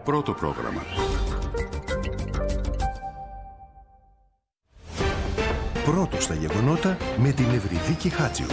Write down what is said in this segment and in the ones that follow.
Πρώτο πρόγραμμα. Πρώτο στα γεγονότα με την Ευρυδίκη Χάτζιου.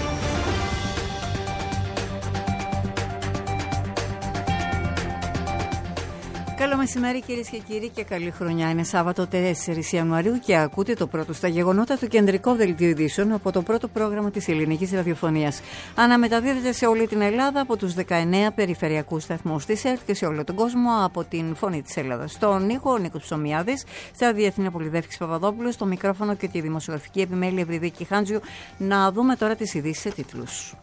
Καλό μεσημέρι κυρίες και κύριοι και καλή χρονιά. Είναι Σάββατο 4 Ιανουαρίου και ακούτε το πρώτο στα γεγονότα του κεντρικό δελτίο ειδήσεων από το πρώτο πρόγραμμα της ελληνικής ραδιοφωνίας. Αναμεταδίδεται σε όλη την Ελλάδα από τους 19 περιφερειακούς σταθμούς της ΕΡΤ και σε όλο τον κόσμο από την Φωνή της Ελλάδας. Στον ήχο ο Νίκος Ψωμιάδης, στα διεθνή Πολυδεύκης Παπαδόπουλος, στο μικρόφωνο και τη δημοσιογραφική επιμέλεια Ευρυδίκη Χάντζιου. Να δούμε τώρα τις ειδήσεις σε τίτλους.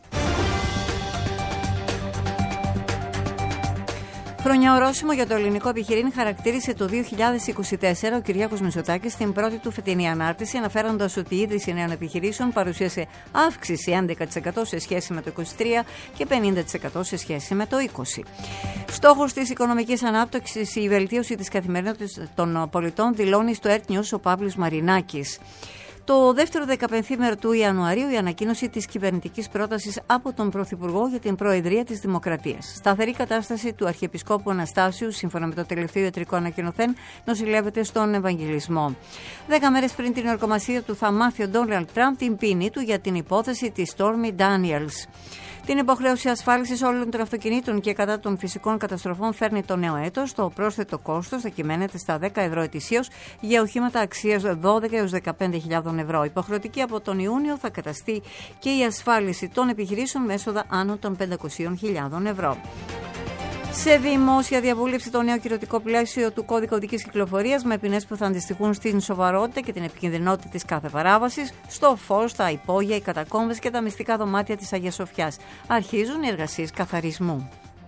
Χρονιά ορόσημο για το ελληνικό επιχειρήν χαρακτήρισε το 2024 ο Κυριάκος Μητσοτάκης στην πρώτη του φετινή ανάρτηση, αναφέροντας ότι η ίδρυση νέων επιχειρήσεων παρουσίασε αύξηση 11% σε σχέση με το 2023 και 50% σε σχέση με το 2020. Στόχος της οικονομικής ανάπτυξης η βελτίωση της καθημερινότητας των πολιτών, δηλώνει στο ERT News ο Παύλος Μαρινάκης. Το δεύτερο 15ήμερο του Ιανουαρίου η ανακοίνωση της κυβερνητικής πρότασης από τον Πρωθυπουργό για την Προεδρία της Δημοκρατίας. Σταθερή κατάσταση του Αρχιεπισκόπου Αναστάσιου, σύμφωνα με το τελευταίο ιατρικό ανακοινωθέν, νοσηλεύεται στον Ευαγγελισμό. 10 μέρες πριν την ορκομασία του θα μάθει ο Ντόναλντ Τραμπ την ποινή του για την υπόθεση της Stormy Daniels. Την υποχρέωση ασφάλισης όλων των αυτοκινήτων και κατά των φυσικών καταστροφών φέρνει το νέο έτος. Το πρόσθετο κόστος θα κυμαίνεται στα 10 ευρώ ετησίως για οχήματα αξίας 12 έως 15.000 ευρώ. Υποχρεωτική από τον Ιούνιο θα καταστεί και η ασφάλιση των επιχειρήσεων με έσοδα άνω των 500.000 ευρώ. Σε δημόσια διαβούλευση το νέο κυρωτικό πλαίσιο του κώδικα οδικής κυκλοφορίας με ποινές που θα αντιστοιχούν στην σοβαρότητα και την επικινδυνότητα της κάθε παράβασης, στο φως, τα υπόγεια, οι κατακόμβες και τα μυστικά δωμάτια της Αγίας Σοφιάς. Αρχίζουν οι εργασίες καθαρισμού.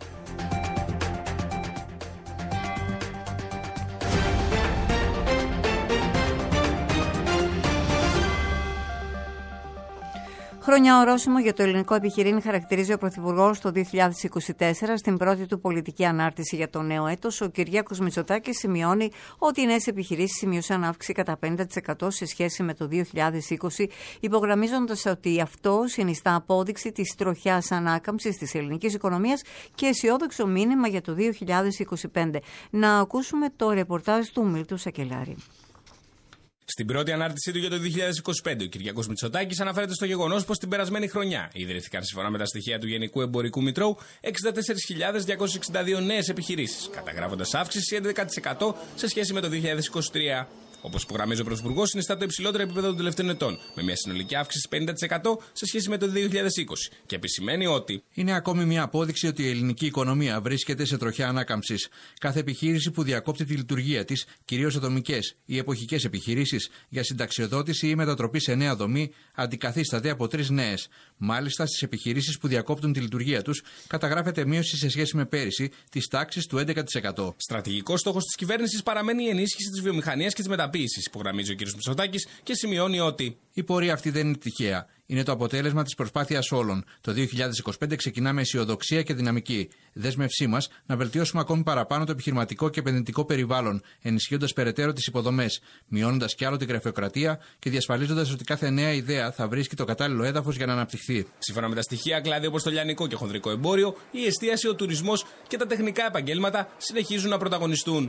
Χρονιά ορόσημο για το ελληνικό επιχειρήν χαρακτηρίζει ο Πρωθυπουργός το 2024 στην πρώτη του πολιτική ανάρτηση για το νέο έτος. Ο Κυριάκος Μητσοτάκης σημειώνει ότι οι νέες επιχειρήσεις σημείωσαν αύξηση κατά 50% σε σχέση με το 2020, υπογραμμίζοντας ότι αυτό συνιστά απόδειξη της τροχιάς ανάκαμψης της ελληνικής οικονομίας και αισιόδοξο μήνυμα για το 2025. Να ακούσουμε το ρεπορτάζ του Μίλτου Σακελάρη. Στην πρώτη ανάρτησή του για το 2025, ο Κυριάκος Μητσοτάκης αναφέρεται στο γεγονός πως την περασμένη χρονιά ιδρύθηκαν, σύμφωνα με τα στοιχεία του Γενικού Εμπορικού Μητρώου, 64.262 νέες επιχειρήσεις, καταγράφοντας αύξηση 11% σε σχέση με το 2023. Όπως υπογραμμίζει ο Πρωθυπουργός, συνιστά το υψηλότερο επίπεδο των τελευταίων ετών, με μια συνολική αύξηση 50% σε σχέση με το 2020. Και επισημαίνει ότι είναι ακόμη μια απόδειξη ότι η ελληνική οικονομία βρίσκεται σε τροχιά ανάκαμψης. Κάθε επιχείρηση που διακόπτει τη λειτουργία της, κυρίως ατομικές ή εποχικές επιχειρήσεις, για συνταξιοδότηση ή μετατροπή σε νέα δομή, αντικαθίσταται από 3 νέες. Μάλιστα, στις επιχειρήσεις που διακόπτουν τη λειτουργία τους, καταγράφεται μείωση σε σχέση με πέρυσι της τάξης του 11%. Στρατηγικός στόχος της κυβέρνησης παραμένει η ενίσχυση της βιομηχανίας και της μεταποίησης, υπογραμμίζει ο κ. Μητσοτάκης και σημειώνει ότι η πορεία αυτή δεν είναι τυχαία. Είναι το αποτέλεσμα της προσπάθειας όλων. Το 2025 ξεκινά με αισιοδοξία και δυναμική. Δέσμευσή μας να βελτιώσουμε ακόμη παραπάνω το επιχειρηματικό και επενδυτικό περιβάλλον, ενισχύοντας περαιτέρω τις υποδομές, μειώνοντας κι άλλο την γραφειοκρατία και διασφαλίζοντας ότι κάθε νέα ιδέα θα βρίσκει το κατάλληλο έδαφος για να αναπτυχθεί. Σύμφωνα με τα στοιχεία, κλάδοι όπως το λιανικό και χονδρικό εμπόριο, η εστίαση, ο τουρισμός και τα τεχνικά επαγγέλματα συνεχίζουν να πρωταγωνιστούν.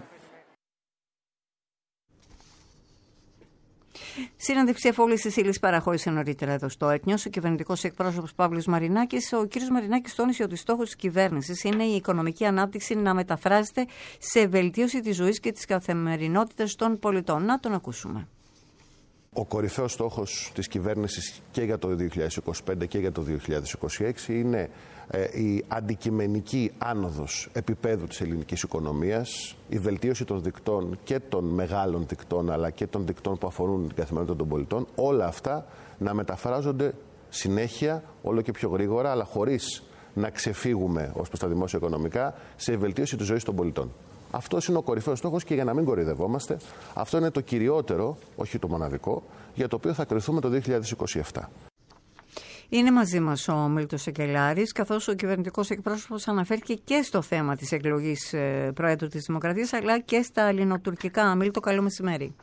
Συνέντευξη εφόλης της ύλης παραχώρησε νωρίτερα εδώ στο ERT News ο κυβερνητικός εκπρόσωπος Παύλος Μαρινάκης. Ο κ. Μαρινάκης τόνισε ότι στόχος της κυβέρνησης είναι η οικονομική ανάπτυξη να μεταφράζεται σε βελτίωση της ζωής και της καθημερινότητας των πολιτών. Να τον ακούσουμε. Ο κορυφαίος στόχος της κυβέρνησης και για το 2025 και για το 2026 είναι η αντικειμενική άνοδος επίπεδου της ελληνικής οικονομίας, η βελτίωση των δικτών και των μεγάλων δικτών αλλά και των δικτών που αφορούν την καθημερινότητα των πολιτών, όλα αυτά να μεταφράζονται συνέχεια όλο και πιο γρήγορα αλλά χωρίς να ξεφύγουμε ως προς τα δημόσια οικονομικά σε βελτίωση της ζωής των πολιτών. Αυτός είναι ο κορυφαίος στόχος και για να μην κοροϊδευόμαστε, αυτό είναι το κυριότερο, όχι το μοναδικό, για το οποίο θα κριθούμε το 2027. Είναι μαζί μας ο Μίλτος Σακελάρης, καθώς ο κυβερνητικός εκπρόσωπος αναφέρθηκε και στο θέμα της εκλογής Προέδρου της Δημοκρατίας, αλλά και στα ελληνοτουρκικά. Μίλτο, καλό μεσημέρι.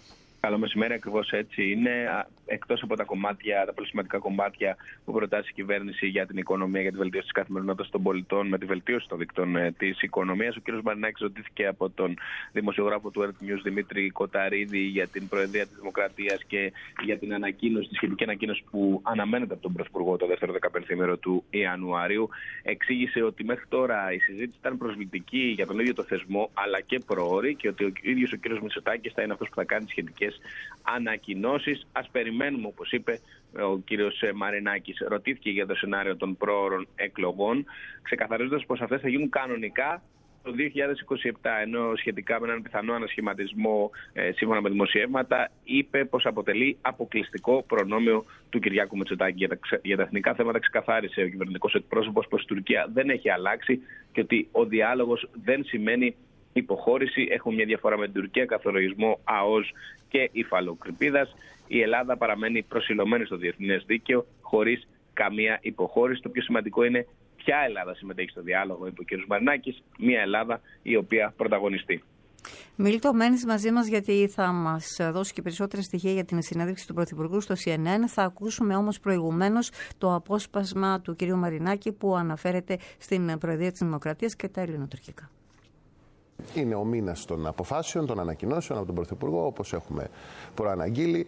Καλό μεσημέρι, ακριβώς έτσι είναι. Εκτός από τα πολύ σημαντικά κομμάτια που προτάσει η κυβέρνηση για την οικονομία, για τη βελτίωση της καθημερινότητας των πολιτών, με τη βελτίωση των δικτών της οικονομίας, ο κ. Μαρινάκης ρωτήθηκε από τον δημοσιογράφο του Earth News Δημήτρη Κοταρίδη για την Προεδρία της Δημοκρατίας και για την ανακοίνωση, τη σχετική ανακοίνωση που αναμένεται από τον Πρωθυπουργό το δεύτερο 15ήμερο του Ιανουαρίου. Εξήγησε ότι μέχρι τώρα η συζήτηση ήταν προσβλητική για τον ίδιο το θεσμό, αλλά και προώρη, και ότι ο ίδιος ο κ. Μητσοτάκης θα είναι αυτός που θα κάνει σχετικές ανακοινώσεις. Ας περιμένουμε, όπως είπε ο κύριος Μαρινάκης. Ρωτήθηκε για το σενάριο των προώρων εκλογών, ξεκαθαρίζοντας πως αυτές θα γίνουν κανονικά το 2027, ενώ σχετικά με έναν πιθανό ανασχηματισμό σύμφωνα με δημοσιεύματα, είπε πως αποτελεί αποκλειστικό προνόμιο του Κυριάκου Μητσοτάκη. Για τα εθνικά θέματα ξεκαθάρισε ο κυβερνητικός εκπρόσωπος πως η Τουρκία δεν έχει αλλάξει και ότι ο διάλογος δεν σημαίνει υποχώρηση. Έχουμε μια διαφορά με την Τουρκία, καθορισμό ΑΟΣ και υφαλοκρηπίδας. Η Ελλάδα παραμένει προσιλωμένη στο διεθνές δίκαιο, χωρίς καμία υποχώρηση. Το πιο σημαντικό είναι ποια Ελλάδα συμμετέχει στο διάλογο, είπε ο κ. Μαρινάκης. Μια Ελλάδα η οποία πρωταγωνιστεί. Μίλτο, μένεις μαζί μας γιατί θα μας δώσει και περισσότερα στοιχεία για την συνέντευξη του Πρωθυπουργού στο CNN. Θα ακούσουμε όμως προηγουμένως το απόσπασμα του κ. Μαρινάκη που αναφέρεται στην Προεδρία της Δημοκρατίας και τα ελληνοτουρκικά. Είναι ο μήνας των αποφάσεων, των ανακοινώσεων από τον Πρωθυπουργό, όπως έχουμε προαναγγείλει,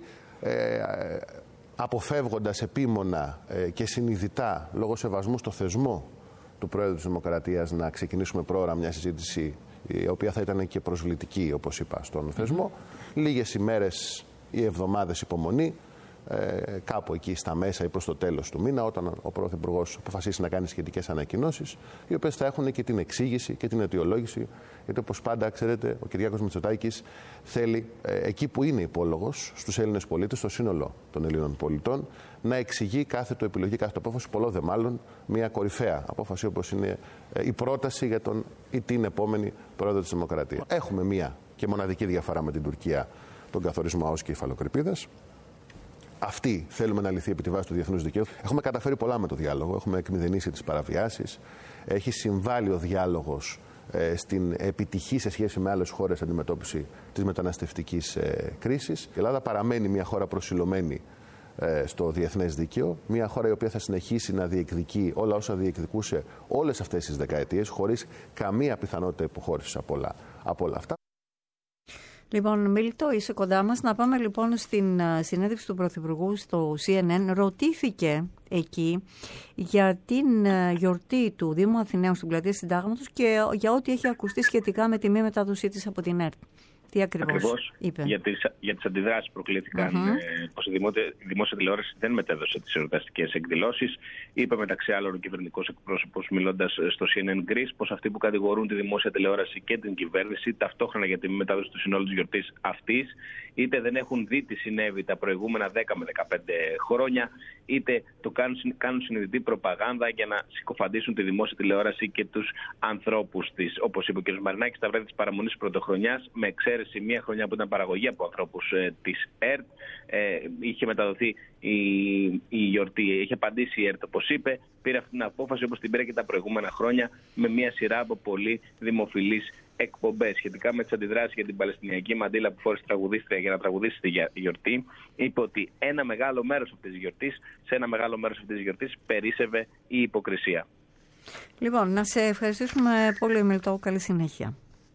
αποφεύγοντας επίμονα και συνειδητά, λόγω σεβασμού στο θεσμό του Πρόεδρου της Δημοκρατίας, να ξεκινήσουμε πρόωρα μια συζήτηση η οποία θα ήταν και προσβλητική, όπως είπα, στον θεσμό. Λίγες ημέρες ή εβδομάδες υπομονή, κάπου εκεί στα μέσα ή προς το τέλος του μήνα, όταν ο Πρωθυπουργός αποφασίσει να κάνει σχετικές ανακοινώσεις, οι οποίες θα έχουν και την εξήγηση και την αιτιολόγηση, γιατί όπως πάντα, ξέρετε, ο Κυριάκος Μητσοτάκης θέλει εκεί που είναι υπόλογος στους Έλληνες πολίτες, στο σύνολο των Ελλήνων πολιτών, να εξηγεί κάθε του επιλογή, κάθε του απόφαση, πολλό δε μάλλον μια κορυφαία απόφαση, όπως είναι η πρόταση για τον ή την επόμενη πρόεδρο της Δημοκρατίας. Έχουμε μια και μοναδική διαφορά με την Τουρκία, τον καθορισμό ΑΟΣ και υφαλοκρηπίδας. Αυτή θέλουμε να λυθεί επί τη βάση του διεθνούς δικαίου. Έχουμε καταφέρει πολλά με το διάλογο. Έχουμε εκμηδενήσει τις παραβιάσεις. Έχει συμβάλει ο διάλογος στην επιτυχή σε σχέση με άλλες χώρες αντιμετώπιση της μεταναστευτικής κρίσης. Η Ελλάδα παραμένει μια χώρα προσιλωμένη στο διεθνές δίκαιο. Μια χώρα η οποία θα συνεχίσει να διεκδικεί όλα όσα διεκδικούσε όλες αυτές τις δεκαετίες, χωρίς καμία πιθανότητα υποχώρησης από όλα αυτά. Λοιπόν, Μίλτο, είσαι κοντά μας. Να πάμε λοιπόν στην συνέντευξη του Πρωθυπουργού στο CNN. Ρωτήθηκε εκεί για την γιορτή του Δήμου Αθηναίων στην Πλατεία Συντάγματος και για ό,τι έχει ακουστεί σχετικά με τη μη μετάδοσή της από την ΕΡΤ. Τι ακριβώς είπε? Για τις αντιδράσεις προκλήθηκαν πως η δημόσια τηλεόραση δεν μετέδωσε τις εορταστικές εκδηλώσεις. Είπε μεταξύ άλλων ο κυβερνητικός εκπρόσωπος, μιλώντας στο CNN Greece, πως αυτοί που κατηγορούν τη δημόσια τηλεόραση και την κυβέρνηση ταυτόχρονα για τη μη μετάδοση του συνόλου της γιορτής αυτής, είτε δεν έχουν δει τι συνέβη τα προηγούμενα 10 με 15 χρόνια, είτε το κάνουν συνειδητή προπαγάνδα για να συκοφαντήσουν τη δημόσια τηλεόραση και τους ανθρώπους της. Όπως είπε ο κ. Μαρινάκης, στα βράδια της παραμονής πρωτοχρονιάς, με εξαίρεση μια χρονιά που ήταν παραγωγή από ανθρώπους της ΕΡΤ, είχε μεταδοθεί η γιορτή. Είχε απαντήσει η ΕΡΤ, όπως είπε, πήρε αυτή την απόφαση όπως την πήρε και τα προηγούμενα χρόνια, με μια σειρά από πολύ δημοφιλείς εκπομπές. Σχετικά με τις αντιδράσεις για την Παλαιστινιακή μαντήλα που φόρεσε τραγουδίστρια για να τραγουδήσει τη γιορτή, είπε ότι σε ένα μεγάλο μέρος αυτής της γιορτής περίσσευε η υποκρισία. Λοιπόν, να σε ευχαριστήσουμε πολύ, Μίλτο. Καλή συνέχεια.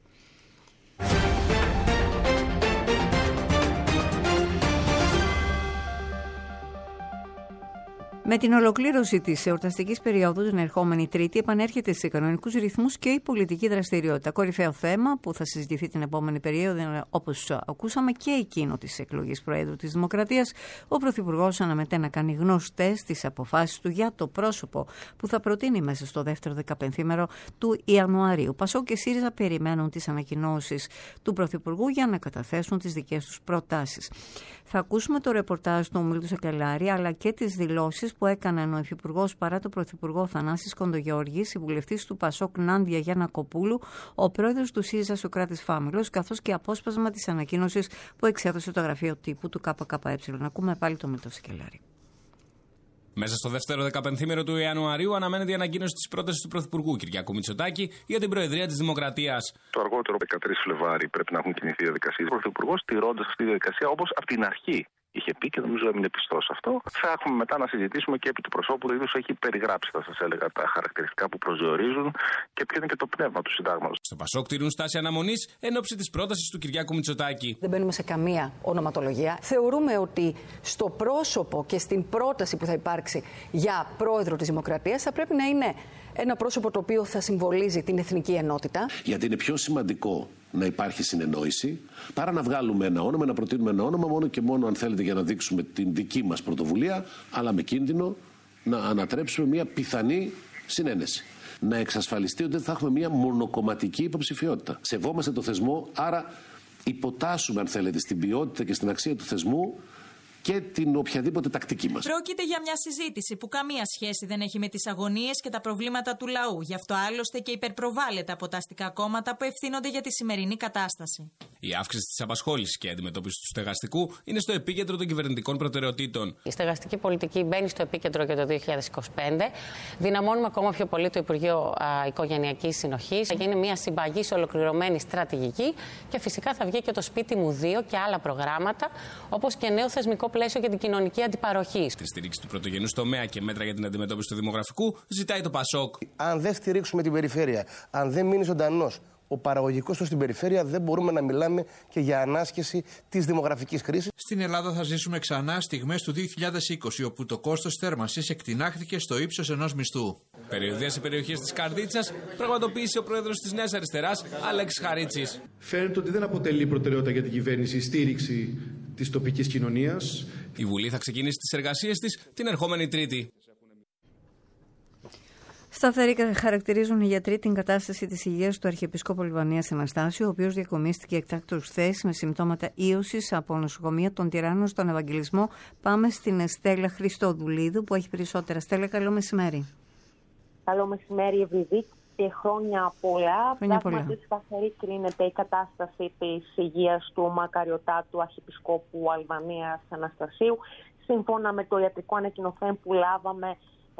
Με την ολοκλήρωση της εορταστικής περίοδου την ερχόμενη Τρίτη, επανέρχεται σε κανονικούς ρυθμούς και η πολιτική δραστηριότητα. Κορυφαίο θέμα που θα συζητηθεί την επόμενη περίοδο είναι, όπως ακούσαμε, και εκείνο της εκλογής Προέδρου της Δημοκρατίας. Ο Πρωθυπουργός αναμένεται να κάνει γνωστές τις αποφάσεις του για το πρόσωπο που θα προτείνει μέσα στο δεύτερο 15ήμερο του Ιανουαρίου. Πασόκ και ΣΥΡΙΖΑ περιμένουν τις ανακοινώσεις του Πρωθυπουργού για να καταθέσουν τις δικές τους προτάσεις. Θα ακούσουμε το ρεπορτάζ του Μίλτου Σακελάρη, αλλά και τις δηλώσεις που έκαναν ο Υφυπουργός παρά το Πρωθυπουργό Θανάσης Κοντογιώργης, η βουλευτής του Πασόκ Νάντια Γιαννακοπούλου, ο πρόεδρος του ΣΥΡΙΖΑ Σωκράτης Φάμιλος, καθώς και απόσπασμα της ανακοίνωσης που εξέδωσε το γραφείο τύπου του ΚΚΕ. Να ακούμε πάλι το Μίλτο Σακελάρη. Μέσα στο δεύτερο 15ήμερο του Ιανουαρίου αναμένεται η ανακοίνωση της πρότασης του Πρωθυπουργού Κυριάκου Μητσοτάκη για την Προεδρία της Δημοκρατίας. Το αργότερο 13 Φλεβάρι πρέπει να έχουν κινηθεί οι διαδικασίες. Ο Πρωθυπουργός, τηρώντας αυτή τη διαδικασία όπως από την αρχή είχε πει και νομίζω έμεινε πιστός αυτό, θα έχουμε μετά να συζητήσουμε και επί του προσώπου, το ίδιος έχει περιγράψει, θα σας έλεγα, τα χαρακτηριστικά που προσδιορίζουν και ποιο είναι και το πνεύμα του συντάγματος. Στο Πασόκ τηρούν στάση αναμονής εν ώψη της πρότασης του Κυριάκου Μητσοτάκη. Δεν μπαίνουμε σε καμία ονοματολογία. Θεωρούμε ότι στο πρόσωπο και στην πρόταση που θα υπάρξει για πρόεδρο της Δημοκρατίας θα πρέπει να είναι ένα πρόσωπο το οποίο θα συμβολίζει την εθνική ενότητα. Γιατί είναι πιο σημαντικό να υπάρχει συνεννόηση παρά να βγάλουμε ένα όνομα, να προτείνουμε ένα όνομα μόνο και μόνο αν θέλετε για να δείξουμε την δική μας πρωτοβουλία, αλλά με κίνδυνο να ανατρέψουμε μια πιθανή συνένεση. Να εξασφαλιστεί ότι δεν θα έχουμε μια μονοκομματική υποψηφιότητα. Σεβόμαστε το θεσμό, άρα υποτάσσουμε αν θέλετε στην ποιότητα και στην αξία του θεσμού και την οποιαδήποτε τακτική μας. Πρόκειται για μια συζήτηση που καμία σχέση δεν έχει με τις αγωνίες και τα προβλήματα του λαού. Γι' αυτό άλλωστε και υπερπροβάλλεται από τα αστικά κόμματα που ευθύνονται για τη σημερινή κατάσταση. Η αύξηση της απασχόλησης και η αντιμετώπιση του στεγαστικού είναι στο επίκεντρο των κυβερνητικών προτεραιοτήτων. Η στεγαστική πολιτική μπαίνει στο επίκεντρο για το 2025. Δυναμώνουμε ακόμα πιο πολύ το Υπουργείο Οικογενειακής Συνοχής. Θα γίνει μια συμπαγής ολοκληρωμένη στρατηγική και φυσικά θα βγει και το Σπίτι μου 2 και άλλα προγράμματα, όπως και νέο θεσμικό πλαίσιο για την κοινωνική αντιπαροχή. Στη στήριξη του πρωτογενούς τομέα και μέτρα για την αντιμετώπιση του δημογραφικού ζητάει το Πασόκ. Αν δεν στηρίξουμε την περιφέρεια, αν δεν μείνει ζωντανός ο παραγωγικός του στην περιφέρεια, δεν μπορούμε να μιλάμε και για ανάσχεση της δημογραφικής κρίσης. Στην Ελλάδα θα ζήσουμε ξανά στιγμές του 2020, όπου το κόστος θέρμανσης εκτινάχθηκε στο ύψος ενός μισθού. Περιοδεία σε περιοχές της Καρδίτσας πραγματοποίησε ο πρόεδρος της Νέας Αριστεράς, Αλέξης Χαρίτσης. Φαίνεται ότι δεν αποτελεί προτεραιότητα για την κυβέρνηση η στήριξη της τοπικής κοινωνίας. Η Βουλή θα ξεκινήσει τις εργασίες της την ερχόμενη Τρίτη. Σταθερή χαρακτηρίζουν οι γιατροί την κατάσταση της υγείας του Αρχιεπισκόπου Λιβανίας Αναστάσιου, ο οποίος διακομίστηκε εκτάκτως χθες με συμπτώματα ίωσης από νοσοκομεία των Τυράννων στον Ευαγγελισμό. Πάμε στην Στέλλα Χριστόδουλίδου που έχει περισσότερα. Στέλλα, καλό μεσημέρι. Καλό μεσημέρι, Ευρυδίκ, και χρόνια πολλά. Πράγματι σταθερή κρίνεται η κατάσταση της υγείας του μακαριωτάτου Αρχιεπισκόπου Αλβανίας Αναστασίου. Σύμφωνα με το ιατρικό ανακοινωθέν που λάβαμε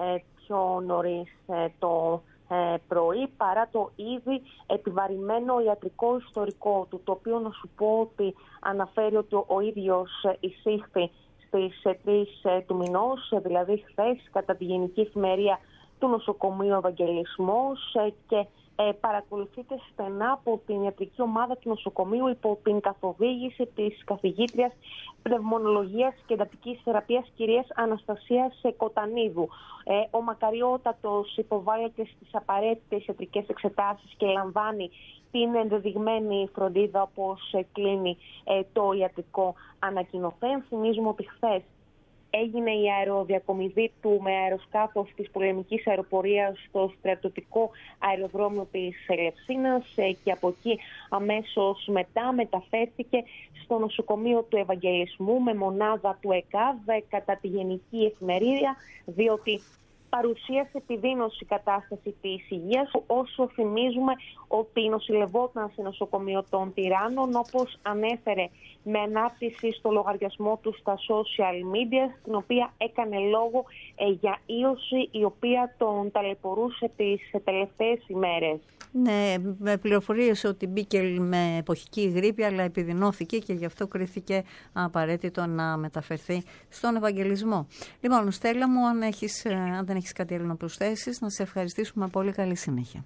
πιο νωρίς το πρωί, παρά το ήδη επιβαρημένο ιατρικό ιστορικό του, το οποίο να σου πω ότι αναφέρει ότι ο ίδιος εισήχθη στις 3 του μηνός, δηλαδή χθες, κατά τη Γενική Εφημερία του Νοσοκομείου Ευαγγελισμός, και παρακολουθείται στενά από την ιατρική ομάδα του νοσοκομείου υπό την καθοδήγηση της καθηγήτριας πνευμονολογίας και εντατικής θεραπείας κυρίας Αναστασίας Κοτανίδου. Ο μακαριότατος υποβάλλεται στις απαραίτητες ιατρικές εξετάσεις και λαμβάνει την ενδεδειγμένη φροντίδα όπως κλείνει το ιατρικό ανακοινωθέν. Θυμίζουμε ότι χθες έγινε η αεροδιακομιδή του με αεροσκάφος της πολεμικής αεροπορίας στο στρατιωτικό αεροδρόμιο της Ελευσίνας και από εκεί αμέσως μετά μεταφέρθηκε στο νοσοκομείο του Ευαγγελισμού με μονάδα του ΕΚΑΒ κατά τη Γενική Εφημερίδα, διότι παρουσίασε επιδείνωση κατάσταση της υγείας, όσο θυμίζουμε ότι νοσηλευόταν σε νοσοκομείο των Τυράννων, όπως ανέφερε με ανάπτυξη στο λογαριασμό του στα social media, στην οποία έκανε λόγο για ίωση η οποία τον ταλαιπωρούσε τις τελευταίες ημέρες. Ναι, με πληροφορίες ότι μπήκε με εποχική γρίπη, αλλά επιδεινώθηκε και γι' αυτό κρίθηκε απαραίτητο να μεταφερθεί στον Ευαγγελισμό. Λοιπόν, Στέλλα μου, αν δεν έχεις κάτι άλλο να προσθέσεις, να σε ευχαριστήσουμε. Πολύ καλή συνέχεια.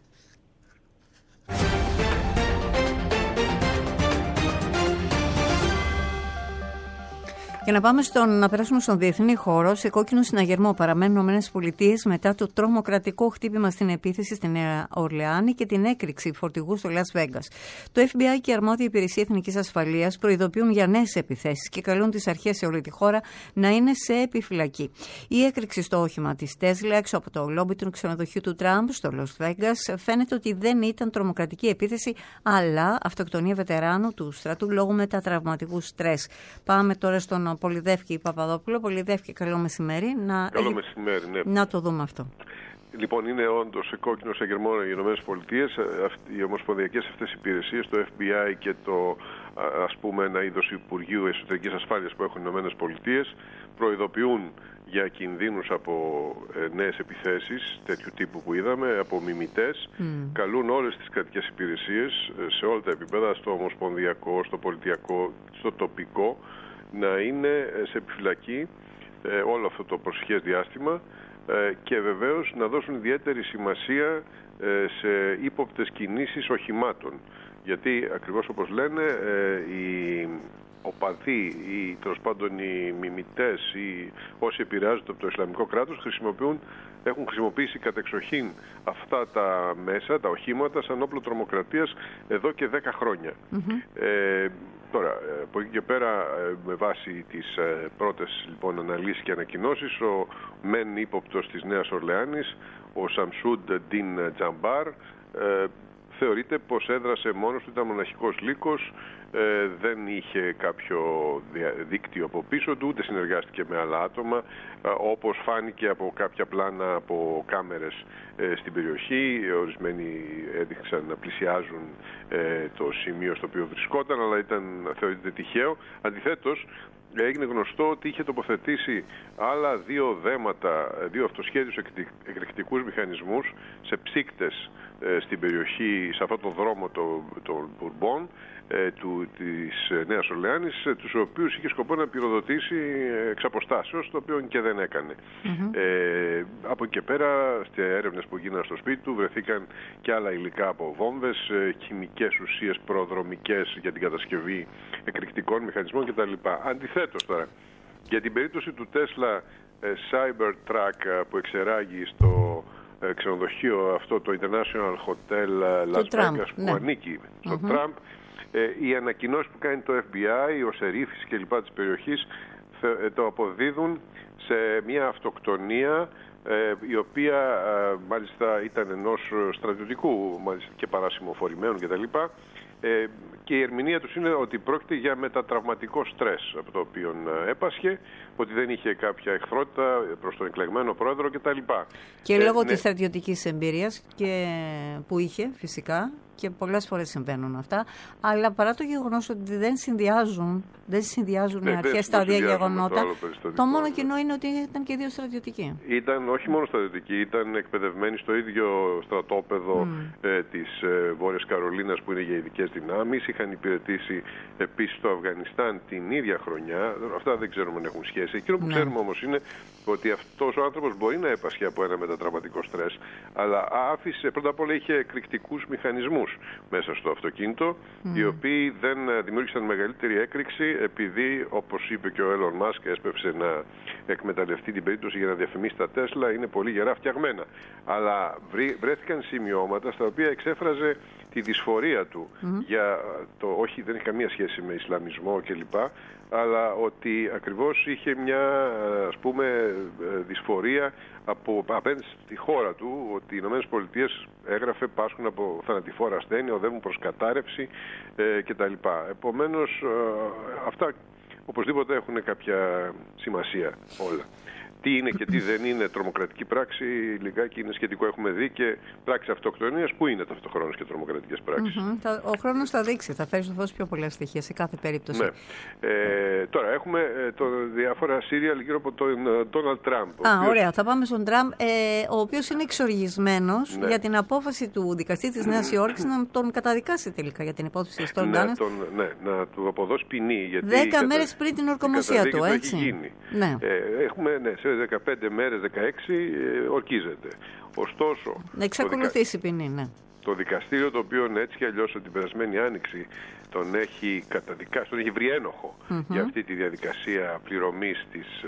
Για να περάσουμε στον διεθνή χώρο, σε κόκκινο συναγερμό παραμένουν ΗΠΑ μετά το τρομοκρατικό χτύπημα στην επίθεση στη Νέα Ορλεάνη και την έκρηξη φορτηγού στο Las Vegas. Το FBI και η αρμόδια υπηρεσία εθνικής ασφαλείας προειδοποιούν για νέες επιθέσεις και καλούν τις αρχές σε όλη τη χώρα να είναι σε επιφυλακή. Η έκρηξη στο όχημα της Tesla έξω από το λόμπι του ξενοδοχείου του Τραμπ στο Las Vegas φαίνεται ότι δεν ήταν τρομοκρατική επίθεση, αλλά αυτοκτονία βετεράνου του στρατού λόγω μετατραυματικού στρες. Πάμε τώρα στον Πολυδεύκη Παπαδόπουλο. Πολυδεύκη, καλό μεσημέρι. Καλό μεσημέρι, ναι. Να το δούμε αυτό. Λοιπόν, είναι όντως κόκκινο εγγερμόνα οι ΗΠΑ. Οι ομοσπονδιακές αυτές υπηρεσίες, το FBI και το, ας πούμε, ένα είδος Υπουργείου Εσωτερικής Ασφάλειας που έχουν οι ΗΠΑ, προειδοποιούν για κινδύνους από νέες επιθέσεις τέτοιου τύπου που είδαμε, από μιμητές. Καλούν όλες τις κρατικές υπηρεσίες σε όλα τα επίπεδα, στο ομοσπονδιακό, στο πολιτιακό, στο τοπικό, να είναι σε επιφυλακή όλο αυτό το προσεχές διάστημα και βεβαίως να δώσουν ιδιαίτερη σημασία σε ύποπτες κινήσεις οχημάτων. Γιατί ακριβώς όπως λένε, οι οπαδοί ή τέλος πάντων οι μιμητές ή όσοι επηρεάζονται από το Ισλαμικό κράτος έχουν χρησιμοποιήσει κατεξοχήν αυτά τα μέσα, τα οχήματα, σαν όπλο τρομοκρατίας εδώ και 10 χρόνια. Τώρα, από εκεί και πέρα, με βάση τις πρώτες λοιπόν αναλύσεις και ανακοινώσεις, ο μεν ύποπτος της Νέας Ορλεάνης, ο Σαμσούντ Ντιν Τζαμπάρ, θεωρείται πως έδρασε μόνος του, ήταν μοναχικός λύκος, δεν είχε κάποιο δίκτυο από πίσω του, ούτε συνεργάστηκε με άλλα άτομα, όπως φάνηκε από κάποια πλάνα από κάμερες στην περιοχή. Ορισμένοι έδειξαν να πλησιάζουν το σημείο στο οποίο βρισκόταν, αλλά θεωρείται τυχαίο. Αντιθέτως, έγινε γνωστό ότι είχε τοποθετήσει άλλα δύο αυτοσχέδιους εκρηκτικούς μηχανισμούς σε ψύκτες στην περιοχή, σε αυτό το δρόμο των Μπουρμπών της Νέας Ορλεάνης, τους οποίους είχε σκοπό να πυροδοτήσει εξ αποστάσεως, το οποίο και δεν έκανε. Από εκεί και πέρα, στις έρευνες που γίνανε στο σπίτι του, βρεθήκαν και άλλα υλικά από βόμβες, χημικές ουσίες προδρομικές για την κατασκευή εκρηκτικών μηχανισμών κτλ. Αντιθέτως τώρα, για την περίπτωση του Tesla Cybertruck που εξεράγει στο ξενοδοχείο αυτό, το International Hotel Las Vegas, που ανήκει στο Τραμπ, οι ανακοινώσεις που κάνει το FBI, ο σερίφης και λοιπά της περιοχής, το αποδίδουν σε μια αυτοκτονία η οποία μάλιστα ήταν ενός στρατιωτικού, μάλιστα και παρασημοφορημένου κτλ. Και η ερμηνεία τους είναι ότι πρόκειται για μετατραυματικό στρες από το οποίο έπασχε, ότι δεν είχε κάποια εχθρότητα προς τον εκλεγμένο πρόεδρο κτλ. Και λόγω της στρατιωτικής εμπειρίας που είχε φυσικά, και πολλές φορές συμβαίνουν αυτά, αλλά παρά το γεγονός ότι δεν συνδυάζουν με αρχές τα δύο γεγονότα, το μόνο κοινό είναι ότι ήταν και οι δύο στρατιωτικοί. Ήταν όχι μόνο στρατιωτικοί, ήταν εκπαιδευμένοι στο ίδιο στρατόπεδο της Βόρειας Καρολίνας που είναι για ειδικές δυνάμεις, είχαν υπηρετήσει επίσης στο Αφγανιστάν την ίδια χρονιά. Αυτά δεν ξέρουμε αν έχουν σχέση. Εκείνο που ξέρουμε όμως είναι ότι αυτός ο άνθρωπος μπορεί να έπασχε από ένα μετατραυματικό στρες, αλλά πρώτα απ' όλα είχε εκρηκτικούς μηχανισμούς μέσα στο αυτοκίνητο, οι οποίοι δεν δημιούργησαν μεγαλύτερη έκρηξη, επειδή, όπως είπε και ο Elon Musk, έσπευσε να εκμεταλλευτεί την περίπτωση για να διαφημίσει τα Τέσλα, είναι πολύ γερά φτιαγμένα. Αλλά βρέθηκαν σημειώματα στα οποία εξέφραζε τη δυσφορία του για όχι, δεν έχει καμία σχέση με Ισλαμισμό κλπ, αλλά ότι ακριβώς είχε μια, ας πούμε, δυσφορία απέναντι στη χώρα του, ότι οι ΗΠΑ, έγραφε, πάσχουν από θανατηφόρα ασθένεια, οδεύουν προς κατάρρευση κτλ. Επομένως, αυτά οπωσδήποτε έχουν κάποια σημασία όλα. Τι είναι και τι δεν είναι τρομοκρατική πράξη, λιγάκι είναι σχετικό. Έχουμε δει και πράξεις αυτοκτονίας που είναι ταυτοχρόνως και τρομοκρατικές πράξεις. Ο χρόνος θα δείξει, θα φέρει στο φως πιο πολλά στοιχεία σε κάθε περίπτωση. Ναι. Τώρα έχουμε διάφορα σύριαλ γύρω από τον Donald Trump. Ωραία. Θα πάμε στον Τραμπ, ο οποίος είναι εξοργισμένος για την απόφαση του δικαστή της Νέας Υόρκης να τον καταδικάσει τελικά για την υπόθεση της Stormy Daniels. Να του αποδώσει ποινή. 10 μέρες πριν την ορκομοσία του, έτσι. Έχει γίνει. Έχουμε, σε 15 μέρες, 16 ορκίζεται. Ωστόσο, να εξακολουθήσει η ποινή, ναι. Το δικαστήριο, το οποίο έτσι κι αλλιώς την περασμένη άνοιξη τον έχει καταδικάσει, τον έχει βρει ένοχο για αυτή τη διαδικασία πληρωμής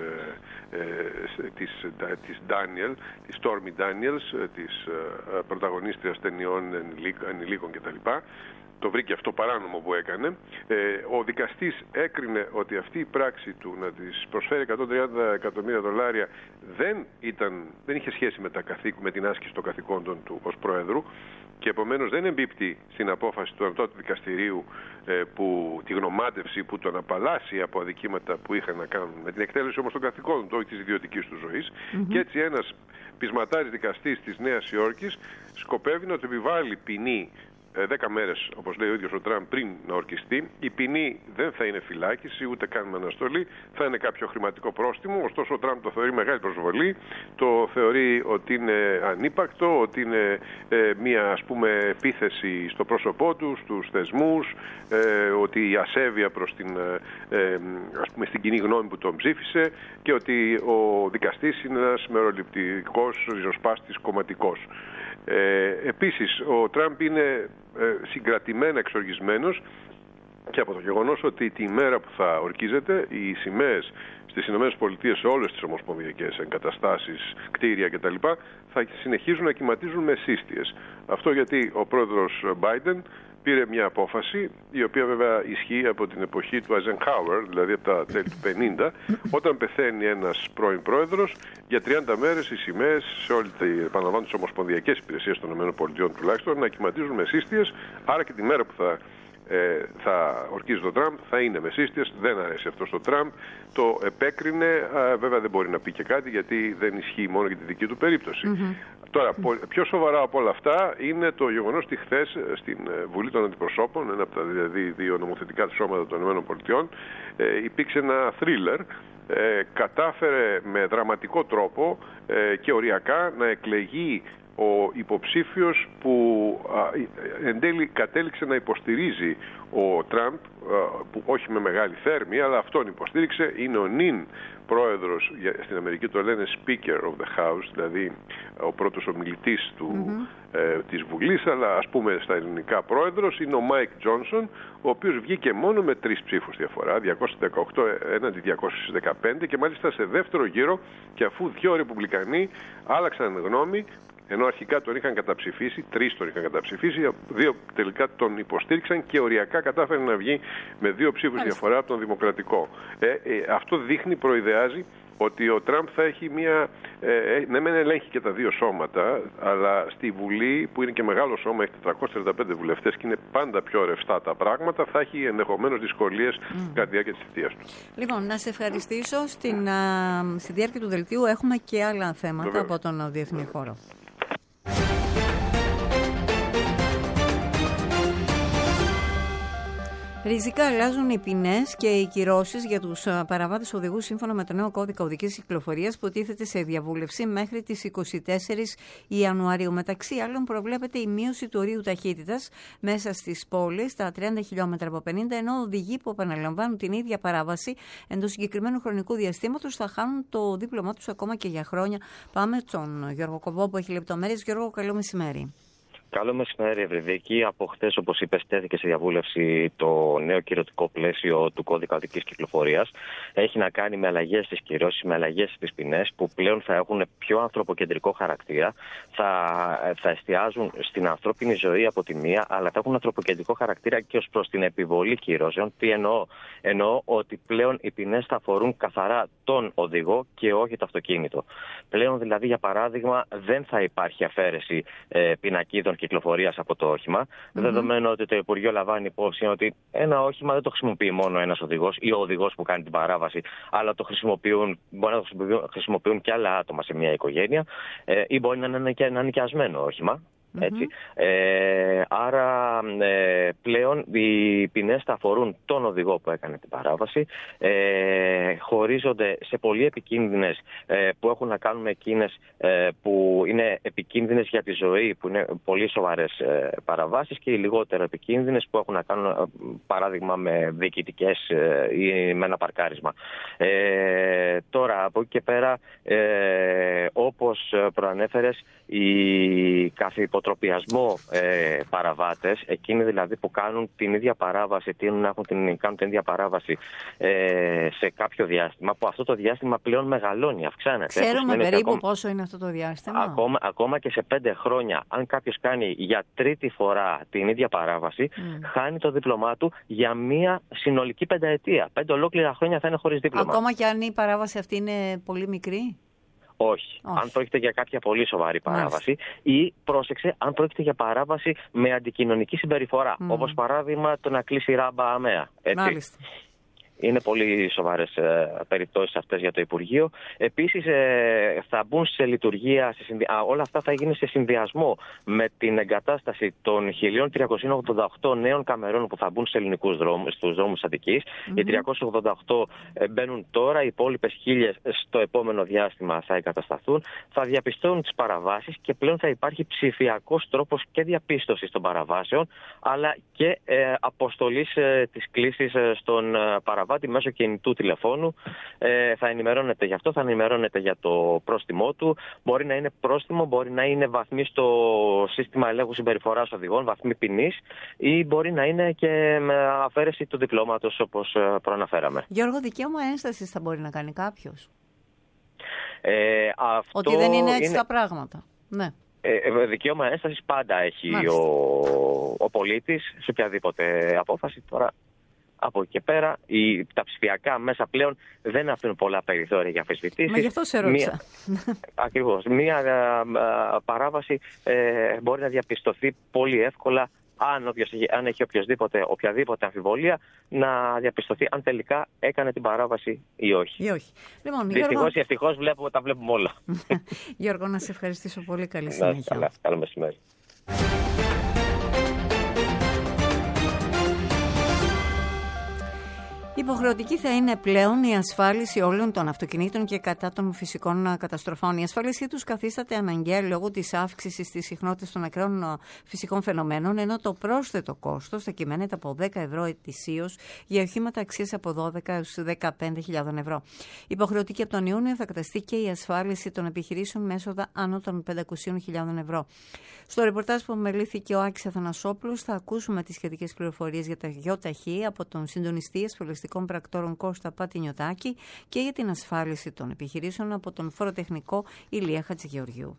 της Daniel, της Stormy Daniels, της πρωταγωνίστριας ταινιών ενηλίκων κτλ. το βρήκε αυτό παράνομο που έκανε. Ο δικαστής έκρινε ότι αυτή η πράξη του να της προσφέρει $130 εκατομμύρια δεν είχε σχέση με την άσκηση των καθηκόντων του ως Πρόεδρου και επομένως δεν εμπίπτει στην απόφαση του Ανώτατου Δικαστηρίου που τη γνωμάτευση που τον απαλλάσσει από αδικήματα που είχαν να κάνουν με την εκτέλεση όμως των καθηκόντων του, όχι της ιδιωτικής του ζωής. Και έτσι ένας πεισματάρης δικαστής της Νέας Υόρκης σκοπεύει να του επιβάλλει ποινή 10 μέρες, όπως λέει ο ίδιος ο Τραμπ, πριν να ορκιστεί. Η ποινή δεν θα είναι φυλάκιση, ούτε καν με αναστολή, θα είναι κάποιο χρηματικό πρόστιμο. Ωστόσο, ο Τραμπ το θεωρεί μεγάλη προσβολή, το θεωρεί ότι είναι ανύπακτο, ότι είναι μια ας πούμε επίθεση στο πρόσωπό του, στους θεσμούς, ότι η ασέβεια προς ας πούμε, στην κοινή γνώμη που τον ψήφισε και ότι ο δικαστής είναι ένας μεροληπτικός ριζοσπάστης κομματικός. Επίσης, ο Τραμπ είναι συγκρατημένα εξοργισμένος και από το γεγονός ότι τη μέρα που θα ορκίζεται οι σημαίες στις ΗΠΑ σε όλες τις ομοσπονδιακές εγκαταστάσεις, κτίρια κτλ. Θα συνεχίζουν να κυματίζουν με σύστιες. Αυτό γιατί ο πρόεδρος Biden πήρε μια απόφαση, η οποία βέβαια ισχύει από την εποχή του Eisenhower, δηλαδή από τα τέλη του 50, όταν πεθαίνει ένας πρώην πρόεδρος, για 30 μέρες οι σημαίες σε όλη τις ομοσπονδιακές υπηρεσίες των ΗΠΑ τουλάχιστον να κυματίζουν με σύστιες, άρα και τη μέρα που θα ορκίζει τον Τραμπ θα είναι με σύστιες. Δεν αρέσει αυτό στο Τραμπ, το επέκρινε, βέβαια δεν μπορεί να πει και κάτι γιατί δεν ισχύει μόνο για τη δική του περίπτωση. Τώρα, πιο σοβαρά από όλα αυτά είναι το γεγονός ότι χθες στην Βουλή των Αντιπροσώπων, ένα από τα δηλαδή δύο νομοθετικά σώματα των ΗΠΑ, υπήρξε ένα θρίλερ. Κατάφερε με δραματικό τρόπο και οριακά να εκλεγεί ο υποψήφιος που εν τέλει κατέληξε να υποστηρίζει ο Τραμπ, που όχι με μεγάλη θέρμη, αλλά αυτόν υποστήριξε, είναι ο νυν πρόεδρος, στην Αμερική το λένε Speaker of the House, δηλαδή ο πρώτος ομιλητής της Βουλής, αλλά ας πούμε στα ελληνικά πρόεδρος, είναι ο Μάικ Τζόνσον, ο οποίος βγήκε μόνο με 3 ψήφους διαφορά, 218 έναντι 215 και μάλιστα σε δεύτερο γύρο, και αφού 2 ρεπουμπλικανοί άλλαξαν γνώμη, ενώ αρχικά τον είχαν καταψηφίσει, 3 τον είχαν καταψηφίσει, 2 τελικά τον υποστήριξαν και οριακά κατάφερε να βγει με 2 ψήφους διαφορά από τον Δημοκρατικό. Αυτό προειδεάζει ότι ο Τραμπ θα έχει ναι μεν ελέγχει και τα 2 σώματα, αλλά στη Βουλή που είναι και μεγάλο σώμα, έχει 445 βουλευτές και είναι πάντα πιο ρευστά τα πράγματα, θα έχει ενδεχομένως δυσκολίες κατά τη διάρκεια της θητείας του. Λοιπόν, να σε ευχαριστήσω. Στη διάρκεια του δελτίου έχουμε και άλλα θέματα από τον διεθνή χώρο. Ριζικά αλλάζουν οι ποινές και οι κυρώσεις για τους παραβάτες οδηγούς σύμφωνα με το νέο κώδικα οδικής κυκλοφορίας που τίθεται σε διαβούλευση μέχρι τις 24 Ιανουαρίου. Μεταξύ άλλων, προβλέπεται η μείωση του ορίου ταχύτητας μέσα στις πόλεις στα 30 χιλιόμετρα από 50, ενώ οδηγοί που επαναλαμβάνουν την ίδια παράβαση εντός συγκεκριμένου χρονικού διαστήματος θα χάνουν το δίπλωμά τους ακόμα και για χρόνια. Πάμε στον Γιώργο Κομπό που έχει λεπτομέρειες. Γιώργο, καλό μεσημέρι. Καλό μεσημέρι, Ευρυδίκη. Από χθες, όπως είπες, τέθηκε σε διαβούλευση το νέο κυρωτικό πλαίσιο του κώδικα οδικής κυκλοφορίας. Έχει να κάνει με αλλαγές στις κυρώσεις, με αλλαγές στις ποινές, που πλέον θα έχουν πιο ανθρωποκεντρικό χαρακτήρα. Θα εστιάζουν στην ανθρώπινη ζωή από τη μία, αλλά θα έχουν ανθρωποκεντρικό χαρακτήρα και ως προς την επιβολή κυρώσεων. Τι εννοώ? Εννοώ ότι πλέον οι ποινές θα αφορούν καθαρά τον οδηγό και όχι το αυτοκίνητο. Πλέον, δηλαδή, για παράδειγμα, δεν θα υπάρχει αφαίρεση πινακίδων κυκλοφορίας από το όχημα, δεδομένου ότι το Υπουργείο λαμβάνει υπόψη ότι ένα όχημα δεν το χρησιμοποιεί μόνο ένας οδηγός ή ο οδηγός που κάνει την παράβαση, αλλά μπορεί να το χρησιμοποιούν και άλλα άτομα σε μια οικογένεια, ή μπορεί να είναι και ένα νοικιασμένο όχημα. Έτσι. Άρα πλέον οι ποινές θα αφορούν τον οδηγό που έκανε την παράβαση, χωρίζονται σε πολύ επικίνδυνες που έχουν να κάνουν με εκείνες που είναι επικίνδυνες για τη ζωή, που είναι πολύ σοβαρές παραβάσεις, και οι λιγότερο επικίνδυνες που έχουν να κάνουν παράδειγμα με διοικητικές ή με ένα παρκάρισμα. Τώρα από εκεί και πέρα, όπως προανέφερες, κάθε υποτροπή ανατροπιασμό παραβάτες, εκείνοι δηλαδή που κάνουν την ίδια παράβαση, κάνουν την ίδια παράβαση σε κάποιο διάστημα, που αυτό το διάστημα πλέον μεγαλώνει, αυξάνεται. Ξέρουμε περίπου πόσο είναι αυτό το διάστημα. Ακόμα και σε 5 χρόνια, αν κάποιος κάνει για τρίτη φορά την ίδια παράβαση, χάνει το δίπλωμά του για μία συνολική 5 ετία. 5 ολόκληρα χρόνια θα είναι χωρίς δίπλωμα. Ακόμα και αν η παράβαση αυτή είναι πολύ μικρή. Όχι. Αν πρόκειται για κάποια πολύ σοβαρή παράβαση ή, πρόσεξε, αν πρόκειται για παράβαση με αντικοινωνική συμπεριφορά. Όπως παράδειγμα το να κλείσει ράμπα αμαία. Μάλιστα. Είναι πολύ σοβαρές περιπτώσεις αυτές για το Υπουργείο. Επίσης θα μπουν σε λειτουργία, όλα αυτά θα γίνει σε συνδυασμό με την εγκατάσταση των 1.388 νέων καμερών που θα μπουν σε ελληνικούς δρόμους, στους δρόμους Αττικής. Οι 388 μπαίνουν τώρα, οι υπόλοιπες 1.000 στο επόμενο διάστημα θα εγκατασταθούν. Θα διαπιστώνουν τις παραβάσεις και πλέον θα υπάρχει ψηφιακός τρόπος και διαπίστωσης των παραβάσεων, αλλά και αποστολής της κλήσης στον παραβάτη μέσω κινητού τηλεφώνου. Θα ενημερώνεται γι' αυτό, θα ενημερώνεται για το πρόστιμό του. Μπορεί να είναι πρόστιμο, μπορεί να είναι βαθμοί στο σύστημα ελέγχου συμπεριφοράς οδηγών, βαθμοί ποινής, ή μπορεί να είναι και με αφαίρεση του διπλώματος, όπως προαναφέραμε. Γιώργο, δικαίωμα ένστασης θα μπορεί να κάνει κάποιος? Ότι δεν είναι έτσι τα πράγματα. Ναι. Δικαίωμα ένστασης πάντα έχει ο πολίτης σε οποιαδήποτε απόφαση. Τώρα, από εκεί και πέρα, τα ψηφιακά μέσα πλέον δεν αφήνουν πολλά περιθώρια για αμφισβητήσεις. Μα γι' αυτό σε ρώτησα. Ακριβώς. Μία παράβαση μπορεί να διαπιστωθεί πολύ εύκολα, αν έχει οποιαδήποτε αμφιβολία, να διαπιστωθεί αν τελικά έκανε την παράβαση ή όχι. Λοιπόν, δυστυχώς ή ευτυχώς τα βλέπουμε όλα. Γιώργο, να σε ευχαριστήσω πολύ. Καλή συνέχεια. Καλό μεσημέρι. Υποχρεωτική θα είναι πλέον η ασφάλιση όλων των αυτοκινήτων και κατά των φυσικών καταστροφών. Η ασφάλισή τους καθίσταται αναγκαία λόγω της αύξησης της συχνότητας των ακραίων φυσικών φαινομένων, ενώ το πρόσθετο κόστος θα κυμαίνεται από 10 ευρώ ετησίως για οχήματα αξίας από 12 έως 15.000 ευρώ. Υποχρεωτική από τον Ιούνιο θα καταστεί και η ασφάλιση των επιχειρήσεων με έσοδα άνω των 500.000 ευρώ. Στο ρεπορτάζ που μελήθηκε ο Άκης Αθανασόπουλος θα ακούσουμε τις σχετικές πληροφορίες για τα ΙΟΤΑΧΗ από τον συντονιστή ασφαλιστικών πρακτόρων Κώστα Πατινιωτάκη και για την ασφάλιση των επιχειρήσεων από τον φοροτεχνικό Ηλία Χατζηγεωργιού.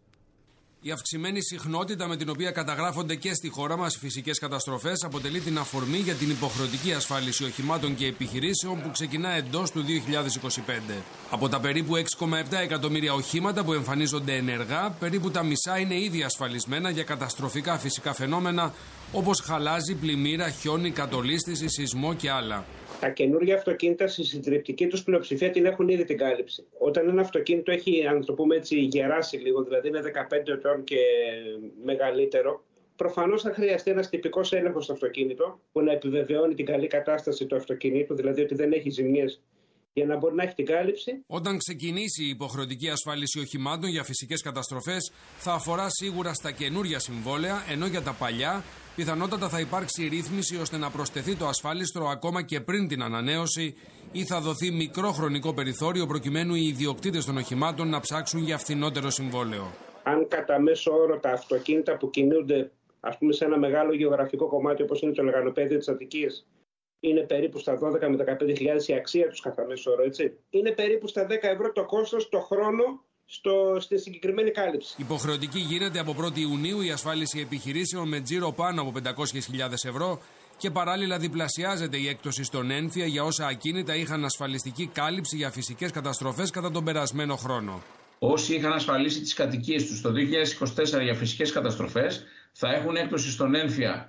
Η αυξημένη συχνότητα με την οποία καταγράφονται και στη χώρα μας φυσικές καταστροφές αποτελεί την αφορμή για την υποχρεωτική ασφάλιση οχημάτων και επιχειρήσεων που ξεκινά εντός του 2025. Από τα περίπου 6,7 εκατομμύρια οχήματα που εμφανίζονται ενεργά, περίπου τα μισά είναι ήδη ασφαλισμένα για καταστροφικά φυσικά φαινόμενα όπως χαλάζι, πλημμύρα, χιόνι, κατολίσθηση, σεισμό και άλλα. Τα καινούργια αυτοκίνητα στη συντριπτική τους πλειοψηφία την έχουν ήδη την κάλυψη. Όταν ένα αυτοκίνητο έχει, αν το πούμε έτσι, γεράσει λίγο, δηλαδή είναι 15 ετών και μεγαλύτερο, προφανώς θα χρειαστεί ένας τυπικός έλεγχος στο αυτοκίνητο που να επιβεβαιώνει την καλή κατάσταση του αυτοκινήτου, δηλαδή ότι δεν έχει ζημιές, για να μπορεί να έχει την κάλυψη. Όταν ξεκινήσει η υποχρεωτική ασφάλιση οχημάτων για φυσικές καταστροφές, θα αφορά σίγουρα στα καινούρια συμβόλαια, ενώ για τα παλιά πιθανότατα θα υπάρξει ρύθμιση ώστε να προσθεθεί το ασφάλιστρο ακόμα και πριν την ανανέωση ή θα δοθεί μικρό χρονικό περιθώριο προκειμένου οι ιδιοκτήτες των οχημάτων να ψάξουν για φθηνότερο συμβόλαιο. Αν κατά μέσο όρο τα αυτοκίνητα που κινούνται, ας πούμε, σε ένα μεγάλο γεωγραφικό κομμάτι όπως είναι το λεγανοπέδιο της Αττικής, είναι περίπου στα 12 με 15.000 η αξία τους κατά μέσο όρο, έτσι. Είναι περίπου στα 10 ευρώ το κόστος το χρόνο στη συγκεκριμένη κάλυψη. Υποχρεωτική γίνεται από 1η Ιουνίου η ασφάλιση επιχειρήσεων με τζίρο πάνω από 500.000 ευρώ και παράλληλα διπλασιάζεται η έκπτωση στον ένφια για όσα ακίνητα είχαν ασφαλιστική κάλυψη για φυσικές καταστροφές κατά τον περασμένο χρόνο. Όσοι είχαν ασφαλίσει τις κατοικίες τους το 2024 για φυσικές καταστροφές θα έχουν έκπτωση στον ένφια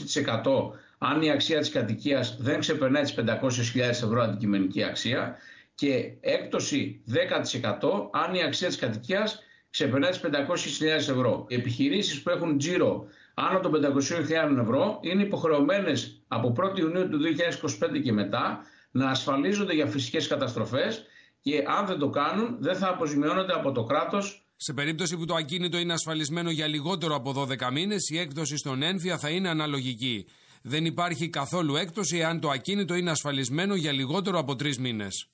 20% αν η αξία της κατοικίας δεν ξεπερνάει τις 500.000 ευρώ αντικειμενική αξία και έκπτωση 10% αν η αξία της κατοικίας ξεπερνάει τις 500.000 ευρώ. Οι επιχειρήσεις που έχουν τζίρο άνω των 500.000 ευρώ είναι υποχρεωμένες από 1η Ιουνίου του 2025 και μετά να ασφαλίζονται για φυσικές καταστροφές και αν δεν το κάνουν δεν θα αποζημιώνονται από το κράτος. Σε περίπτωση που το ακίνητο είναι ασφαλισμένο για λιγότερο από 12 μήνες, η έκπτωση στον ένφια θα είναι αναλογική. Δεν υπάρχει καθόλου έκπτωση εάν το ακίνητο είναι ασφαλισμένο για λιγότερο από 3 μήνες.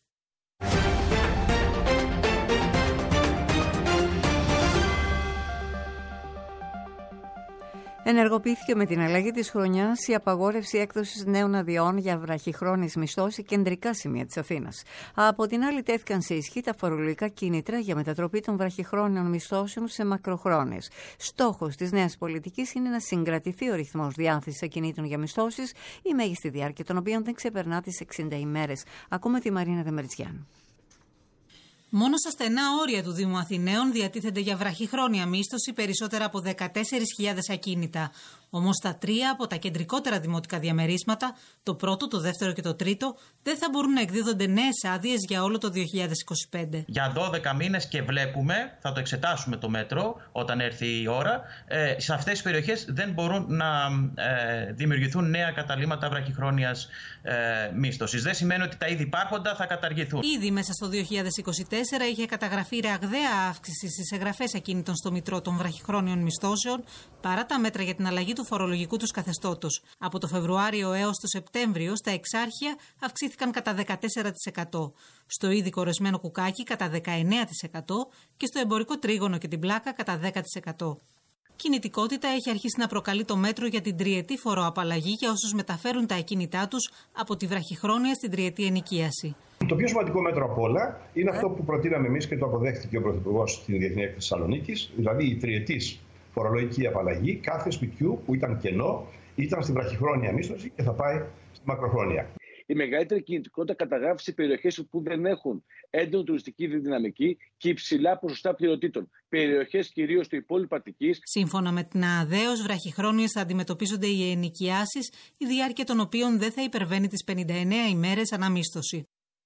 Ενεργοποιήθηκε με την αλλαγή της χρονιάς η απαγόρευση έκδοσης νέων αδειών για βραχυχρόνιες μισθώσεις σε κεντρικά σημεία της Αθήνας. Από την άλλη, τέθηκαν σε ισχύ τα φορολογικά κίνητρα για μετατροπή των βραχυχρόνιων μισθώσεων σε μακροχρόνιες. Στόχος της νέας πολιτικής είναι να συγκρατηθεί ο ρυθμός διάθεσης ακινήτων για μισθώσεις, η μέγιστη διάρκεια των οποίων δεν ξεπερνά τις 60 ημέρες. Ακούμε τη Μαρίνα Δεμερτζιάνου. Μόνο στα στενά όρια του Δήμου Αθηναίων διατίθενται για βραχυχρόνια μίσθωση περισσότερα από 14.000 ακίνητα. Όμως τα 3 από τα κεντρικότερα δημοτικά διαμερίσματα, το πρώτο, το δεύτερο και το τρίτο, δεν θα μπορούν να εκδίδονται νέες άδειες για όλο το 2025. Για 12 μήνες και βλέπουμε, θα το εξετάσουμε το μέτρο όταν έρθει η ώρα, σε αυτές τις περιοχές δεν μπορούν να δημιουργηθούν νέα καταλύματα βραχυχρόνιας μίσθωσης. Δεν σημαίνει ότι τα ήδη υπάρχοντα θα καταργηθούν. Ήδη μέσα στο 2024 είχε καταγραφεί ραγδαία αύξηση στις εγγραφές ακίνητων στο Μητρό των βραχυχρόνιων μισθώσεων, παρά τα μέτρα για την αλλαγή του φορολογικού τους καθεστώτος. Από το Φεβρουάριο έως το Σεπτέμβριο, στα εξάρχεια αυξήθηκαν κατά 14%, στο ήδη κορεσμένο κουκάκι κατά 19% και στο εμπορικό τρίγωνο και την πλάκα κατά 10%. Κινητικότητα έχει αρχίσει να προκαλεί το μέτρο για την τριετή φοροαπαλλαγή για όσους μεταφέρουν τα ακίνητά τους από τη βραχυχρόνια στην τριετή ενοικίαση. Το πιο σημαντικό μέτρο απ' όλα είναι αυτό που προτείναμε εμείς και το αποδέχτηκε ο Πρωθυπουργός στην Διεθνή Έκθεση Θεσσαλονίκης, δηλαδή η τριετής φορολογική απαλλαγή κάθε σπιτιού που ήταν κενό, ήταν στη βραχυχρόνια μίσθωση και θα πάει στη μακροχρόνια. Η μεγαλύτερη κινητικότητα καταγράφει σε περιοχές που δεν έχουν έντονη τουριστική δυναμική και υψηλά ποσοστά πληρωτήτων. Περιοχές κυρίως του υπόλοιπου Αττικής. Σύμφωνα με την ΑΔΕ, ως βραχυχρόνιες θα αντιμετωπίζονται οι ενοικιάσεις, η διάρκεια των οποίων δεν θα υπερβαίνει τις 59 ημέρες αναμίσθωση.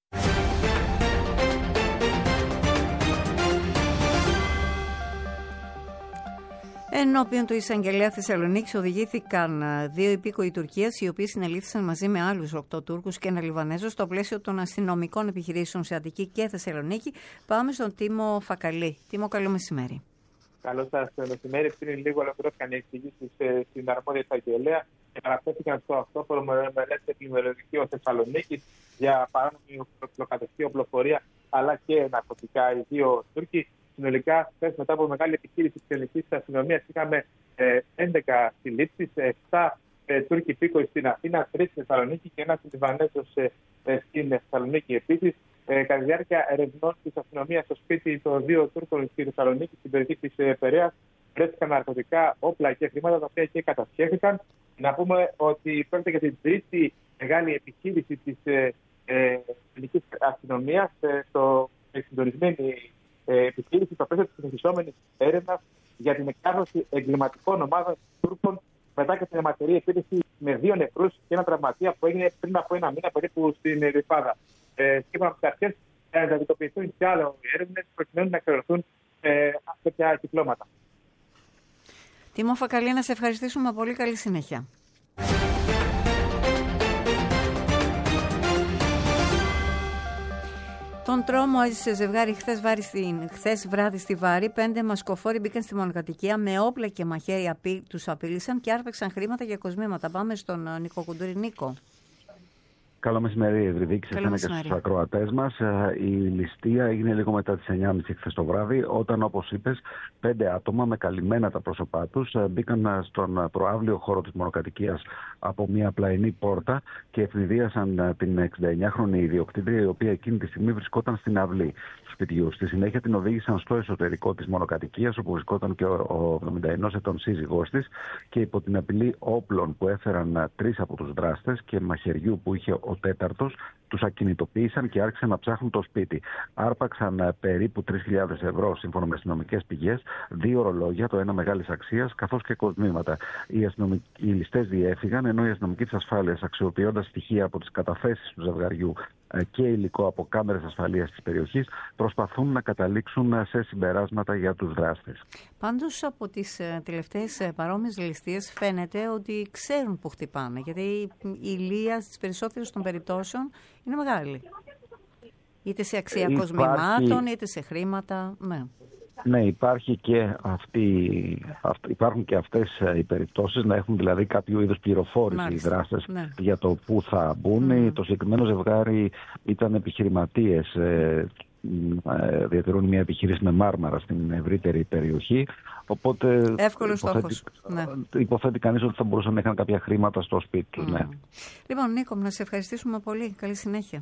Ενώπιον του Εισαγγελέα Θεσσαλονίκης οδηγήθηκαν 2 υπήκοοι Τουρκίας, οι οποίοι συνελήφθησαν μαζί με άλλους 8 Τούρκους και ένα Λιβανέζο στο πλαίσιο των αστυνομικών επιχειρήσεων σε Αττική και Θεσσαλονίκη. Πάμε στον Τίμο Φακαλή. Τίμο, καλό μεσημέρι. Καλό σας μεσημέρι. Πριν λίγο ολοκληρώθηκαν οι εξηγήσεις στην αρμόδια Εισαγγελέα και παραπέμφθηκαν στο αυτόφορο μελέτη επιμελητικού Θεσσαλονίκης για παράνομη οπλοκατοχή, οπλοφορία αλλά και ναρκωτικά. Οι 2 Τούρκοι. Συνολικά, χθες μετά από μεγάλη επιχείρηση της ελληνικής αστυνομίας, είχαμε 11 συλλήψεις, 7 Τούρκοι υπήκοοι στην Αθήνα, 3 στη Θεσσαλονίκη και 1 Λιβανέζος στην Θεσσαλονίκη. Επίσης, κατά τη διάρκεια ερευνών της αστυνομίας στο σπίτι των 2 Τούρκων στη Θεσσαλονίκη, στην περιοχή της Πειραιάς, βρέθηκαν ναρκωτικά, όπλα και χρήματα τα οποία και κατασχέθηκαν. Να πούμε ότι πρόκειται για την τρίτη μεγάλη επιχείρηση της ελληνικής αστυνομίας στο συντονισμένη επιχείρηση στο πλαίσιο τη συνεχιζόμενη έρευνα για την εκκάρδωση εγκληματικών ομάδων Τούρκων μετά και την αιματερή επίθεση με 2 νεκρούς και 1 τραυματία που έγινε πριν από 1 μήνα περίπου στην Ρυφάδα. Σύμφωνα με τις αρχές, θα εντατικοποιηθούν και άλλες έρευνες προκειμένου να εξαιρεθούν τέτοια κυκλώματα. Τίμο Φακαλή, να σε ευχαριστήσουμε. Πολύ καλή συνέχεια. Τον τρόμο έζησε ζευγάρι χθες βράδυ στη Βάρη. 5 μασκοφόροι μπήκαν στη μονοκατοικία με όπλα και μαχαίρια, τους απείλησαν και άρπαξαν χρήματα για κοσμήματα. Πάμε στον Νίκο Κουντούρη. Νίκο. Καλό μεσημέρι, Ευρυδίκη, σε εσένα και στους ακροατές μας. Η ληστεία έγινε λίγο μετά τις 9.30 χθες το βράδυ, όταν, όπως είπες, 5 άτομα με καλυμμένα τα πρόσωπά τους μπήκαν στον προαύλιο χώρο της μονοκατοικίας από μια πλαϊνή πόρτα και ευνηδίασαν την 69χρονη ιδιοκτήτρια, η οποία εκείνη τη στιγμή βρισκόταν στην αυλή του σπιτιού. Στη συνέχεια την οδήγησαν στο εσωτερικό της μονοκατοικίας, όπου βρισκόταν και ο 71 ετών σύζυγός της, και υπό την απειλή όπλων που έφεραν 3 από τους δράστες και μαχαιριού που είχε ο 4ος, τους ακινητοποίησαν και άρχισαν να ψάχνουν το σπίτι. Άρπαξαν περίπου 3.000 ευρώ, σύμφωνα με αστυνομικές πηγές, 2 ορολόγια, το ένα μεγάλης αξίας, καθώς και κοσμήματα. Οι ληστές διέφυγαν, ενώ οι αστυνομικοί της ασφάλειας, αξιοποιώντας στοιχεία από τις καταθέσεις του ζευγαριού και υλικό από κάμερες ασφαλείας της περιοχής, προσπαθούν να καταλήξουν σε συμπεράσματα για τους δράστες. Πάντως, από τις τελευταίες παρόμοιες ληστείες φαίνεται ότι ξέρουν που χτυπάνε, γιατί η ηλία στις περισσότερες των περιπτώσεων είναι μεγάλη. Είτε σε αξία κοσμημάτων, είτε σε χρήματα. Ναι, υπάρχουν και αυτές οι περιπτώσεις, να έχουν δηλαδή κάποιο είδους πληροφόρηση οι δράστες για το πού θα μπουν. Το συγκεκριμένο ζευγάρι ήταν επιχειρηματίες διατηρούν μια επιχείρηση με μάρμαρα στην ευρύτερη περιοχή. Οπότε υποθέτει κανείς ότι θα μπορούσαν να είχαν κάποια χρήματα στο σπίτι τους. Ναι. Λοιπόν, Νίκο, να σε ευχαριστήσουμε πολύ. Καλή συνέχεια.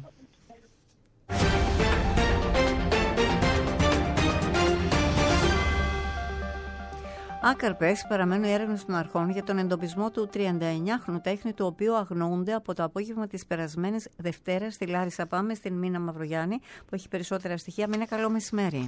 Άκαρπες παραμένουν οι έρευνες των αρχών για τον εντοπισμό του 39χρονου τέχνη, το οποίο αγνοούνται από το απόγευμα της περασμένης Δευτέρας στη Λάρισα. Πάμε στην Μίνα Μαυρογιάννη, που έχει περισσότερα στοιχεία. Μίνα, καλό μεσημέρι.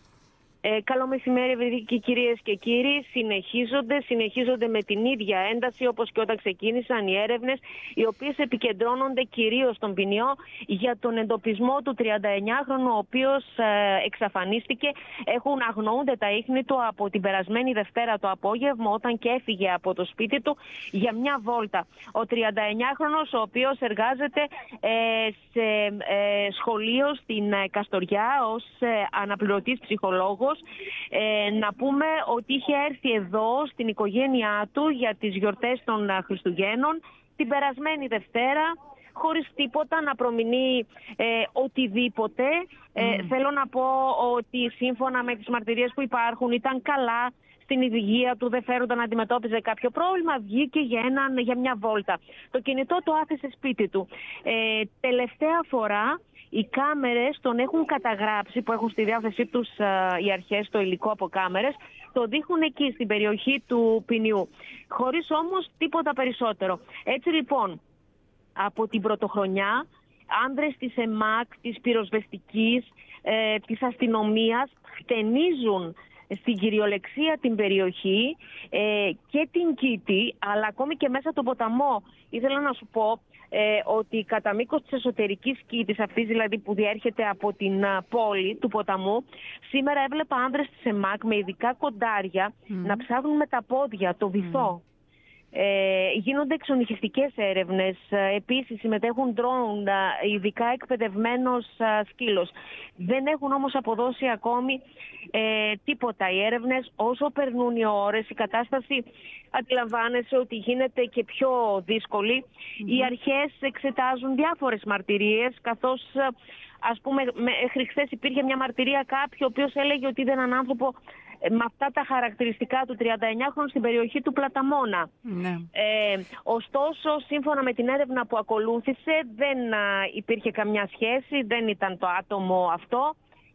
Καλό μεσημέρι, ευρυδικοί κυρίες και κύριοι. Συνεχίζονται με την ίδια ένταση όπως και όταν ξεκίνησαν οι έρευνες, οι οποίες επικεντρώνονται κυρίως στον ποινιό για τον εντοπισμό του 39χρονου, ο οποίος εξαφανίστηκε. Αγνοούνται τα ίχνη του από την περασμένη Δευτέρα το απόγευμα, όταν και έφυγε από το σπίτι του για μια βόλτα. Ο 39χρονος, ο οποίος εργάζεται σε σχολείο στην Καστοριά ως αναπληρωτής ψυχολόγος. Να πούμε ότι είχε έρθει εδώ στην οικογένειά του για τις γιορτές των Χριστουγέννων την περασμένη Δευτέρα, χωρίς τίποτα να προμηνεί οτιδήποτε. Θέλω να πω ότι σύμφωνα με τις μαρτυρίες που υπάρχουν ήταν καλά στην υγεία του, δεν φέρονταν να αντιμετώπιζε κάποιο πρόβλημα, βγήκε για μια βόλτα. Το κινητό το άφησε σπίτι του. Τελευταία φορά οι κάμερες τον έχουν καταγράψει, που έχουν στη διάθεσή τους οι αρχές το υλικό από κάμερες, το δείχνουν εκεί στην περιοχή του ποινιού, χωρίς όμως τίποτα περισσότερο. Έτσι λοιπόν, από την πρωτοχρονιά, άνδρες της ΕΜΑΚ, της πυροσβεστικής, της αστυνομίας χτενίζουν στην κυριολεξία την περιοχή και την Κήτη, αλλά ακόμη και μέσα τον ποταμό. Ήθελα να σου πω ότι κατά μήκος της εσωτερικής Κήτης, αυτής δηλαδή που διέρχεται από την πόλη του ποταμού, σήμερα έβλεπα άνδρες της ΕΜΑΚ με ειδικά κοντάρια να ψάχνουν με τα πόδια το βυθό. Γίνονται εξονυχιστικές έρευνες. Επίσης συμμετέχουν ντρόουν, ειδικά εκπαιδευμένος σκύλος. Δεν έχουν όμως αποδώσει ακόμη τίποτα οι έρευνες. Όσο περνούν οι ώρες, η κατάσταση αντιλαμβάνεσαι ότι γίνεται και πιο δύσκολη. Οι αρχές εξετάζουν διάφορες μαρτυρίες, καθώς ας πούμε μέχρι χθες υπήρχε μια μαρτυρία κάποιου ο οποίος έλεγε ότι είδε έναν άνθρωπο με αυτά τα χαρακτηριστικά του 39χρονου στην περιοχή του Πλαταμόνα. Ναι. Ωστόσο, σύμφωνα με την έρευνα που ακολούθησε, δεν υπήρχε καμιά σχέση, δεν ήταν το άτομο αυτό.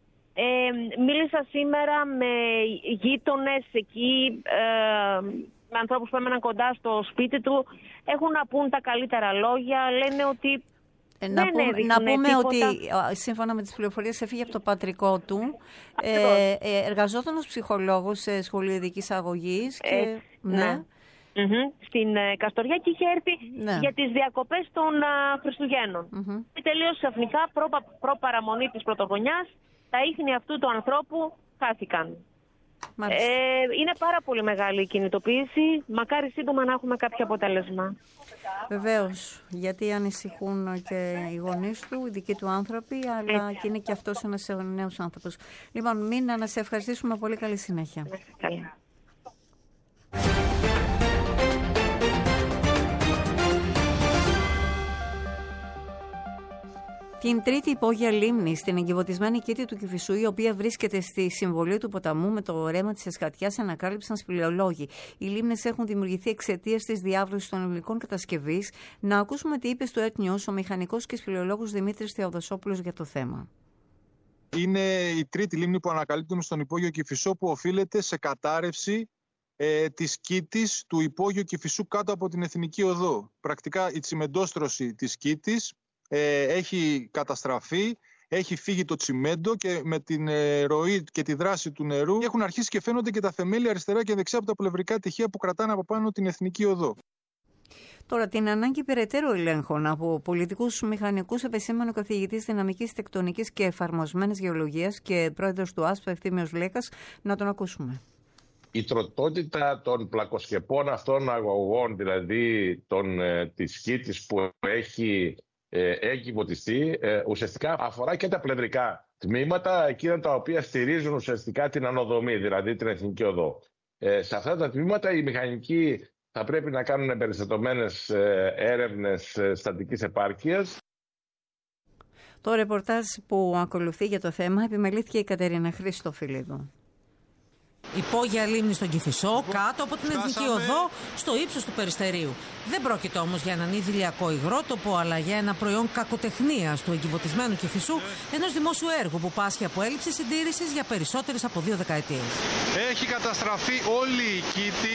Μίλησα σήμερα με γείτονες εκεί, με ανθρώπους που έμεναν κοντά στο σπίτι του. Έχουν να πούν τα καλύτερα λόγια, λένε ότι να πούμε ότι σύμφωνα με τις πληροφορίες έφυγε από το πατρικό του, εργαζόταν ως ψυχολόγος σε σχολείο ειδικής αγωγής και, στην Καστοριά, και είχε έρθει για τις διακοπές των Χριστουγέννων. Τελείως ξαφνικά, προπαραμονή της πρωτοχρονιάς, τα ίχνη αυτού του ανθρώπου χάθηκαν. Είναι πάρα πολύ μεγάλη η κινητοποίηση. Μακάρι σύντομα να έχουμε κάποιο αποτέλεσμα. Βεβαίως, γιατί ανησυχούν και οι γονείς του, οι δικοί του άνθρωποι, αλλά και είναι και αυτός ένας νέος άνθρωπος. Λοιπόν, Μίνα, να σε ευχαριστήσουμε πολύ. Καλή συνέχεια. Καλή. Την τρίτη υπόγεια λίμνη στην εγκυβωτισμένη Κήτη του Κηφισού, η οποία βρίσκεται στη συμβολή του ποταμού με το ρέμα της Εσκατιάς, ανακάλυψαν σπηλαιολόγοι. Οι λίμνες έχουν δημιουργηθεί εξαιτίας της διάβρωσης των υλικών κατασκευής. Να ακούσουμε τι είπε στο ΕΚΝΙΟΣ ο μηχανικός και σπηλαιολόγος Δημήτρης Θεοδοσόπουλος για το θέμα. Είναι η τρίτη λίμνη που ανακαλύπτουμε στον υπόγειο Κηφισό, που οφείλεται σε κατάρρευση της Κήτης του υπόγειου Κηφισού κάτω από την Εθνική Οδό. Πρακτικά η τσιμεντόστρωση της Κήτης έχει καταστραφεί, έχει φύγει το τσιμέντο και με την ροή και τη δράση του νερού έχουν αρχίσει και φαίνονται και τα θεμέλια αριστερά και δεξιά από τα πλευρικά τοιχεία που κρατάνε από πάνω την Εθνική Οδό. Τώρα, την ανάγκη περαιτέρω ελέγχων από πολιτικούς μηχανικούς επεσήμανε ο καθηγητής δυναμικής τεκτονικής και εφαρμοσμένης γεωλογίας και πρόεδρος του ΑΣΠ Ευθύμιος Λέκας. Να τον ακούσουμε. Η τροτότητα των πλακοσκεπών αυτών αγωγών, δηλαδή της Κήτης που έχει εγκυβωτιστεί, ουσιαστικά αφορά και τα πλευρικά τμήματα, εκείνα τα οποία στηρίζουν ουσιαστικά την ανοδομή, δηλαδή την Εθνική Οδό. Σε αυτά τα τμήματα οι μηχανικοί θα πρέπει να κάνουν εμπεριστατωμένες έρευνες στατικής επάρκειας. Το ρεπορτάζ που ακολουθεί για το θέμα επιμελήθηκε η Κατερίνα Χριστοφιλίδου. Υπόγεια λίμνη στον Κηφισό, κάτω από την Εθνική Οδό, στο ύψος του Περιστερίου. Δεν πρόκειται όμως για έναν ιδηλιακό υγρότοπο, αλλά για ένα προϊόν κακοτεχνίας του εγκυβωτισμένου Κηφισού, ενός δημόσιου έργου που πάσχει από έλλειψη συντήρησης για περισσότερες από 2 δεκαετίες. Έχει καταστραφεί όλη η κήτη.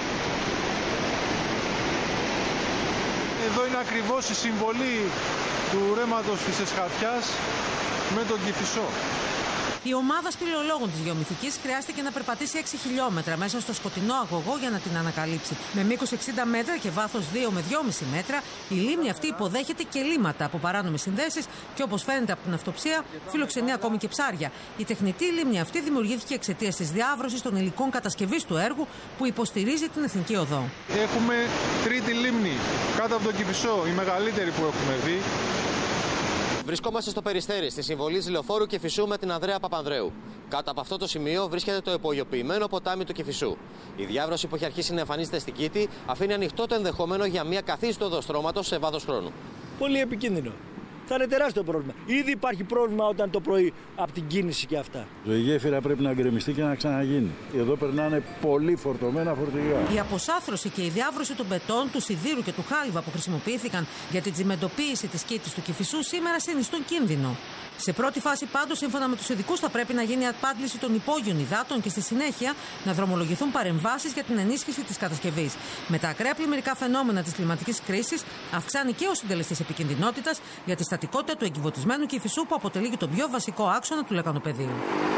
Εδώ είναι ακριβώς η συμβολή του ρέματος της Εσχατιάς με τον Κηφισό. Η ομάδα σπηλαιολόγων της γεωμυθικής χρειάστηκε να περπατήσει 6 χιλιόμετρα μέσα στο σκοτεινό αγωγό για να την ανακαλύψει. Με μήκος 60 μέτρα και βάθος 2 με 2,5 μέτρα, η λίμνη αυτή υποδέχεται κελήματα από παράνομες συνδέσεις και, όπως φαίνεται από την αυτοψία, φιλοξενεί ακόμη και ψάρια. Η τεχνητή λίμνη αυτή δημιουργήθηκε εξαιτίας της διάβρωσης των υλικών κατασκευής του έργου που υποστηρίζει την Εθνική Οδό. Έχουμε τρίτη λίμνη κάτω από τον Κηφισό, η μεγαλύτερη που έχουμε δει. Βρισκόμαστε στο Περιστέρι, στη συμβολή Λεωφόρου Κηφισού με την Ανδρέα Παπανδρέου. Κάτω από αυτό το σημείο βρίσκεται το υπογειοποιημένο ποτάμι του Κηφισού. Η διάβρωση που έχει αρχίσει να εμφανίζεται στην Κήτη αφήνει ανοιχτό το ενδεχόμενο για μια καθίστο οδοστρώματος σε βάθος χρόνου. Πολύ επικίνδυνο. Θα είναι τεράστιο πρόβλημα. Ήδη υπάρχει πρόβλημα όταν το πρωί από την κίνηση και αυτά. Η γέφυρα πρέπει να γκρεμιστεί και να ξαναγίνει. Εδώ περνάνε πολύ φορτωμένα φορτηγά. Η αποσάθρωση και η διάβρωση των μπετών, του σιδήρου και του χάλιβα που χρησιμοποιήθηκαν για την τσιμεντοποίηση της Κήτης του Κηφισού σήμερα συνιστούν κίνδυνο. Σε πρώτη φάση, πάντως, σύμφωνα με τους ειδικούς, θα πρέπει να γίνει απάντηση των υπόγειων υδάτων και στη συνέχεια να δρομολογηθούν παρεμβάσεις για την ενίσχυση της κατασκευής. Με τα ακραία πλημμυρικά φαινόμενα της κλιματικής κρίσης, αυξάνει και ο συντελεστής επικινδυνότητας για τη στατικότητα του εγκυβωτισμένου Κηφισού, που αποτελεί και τον πιο βασικό άξονα του λεκανοπεδίου.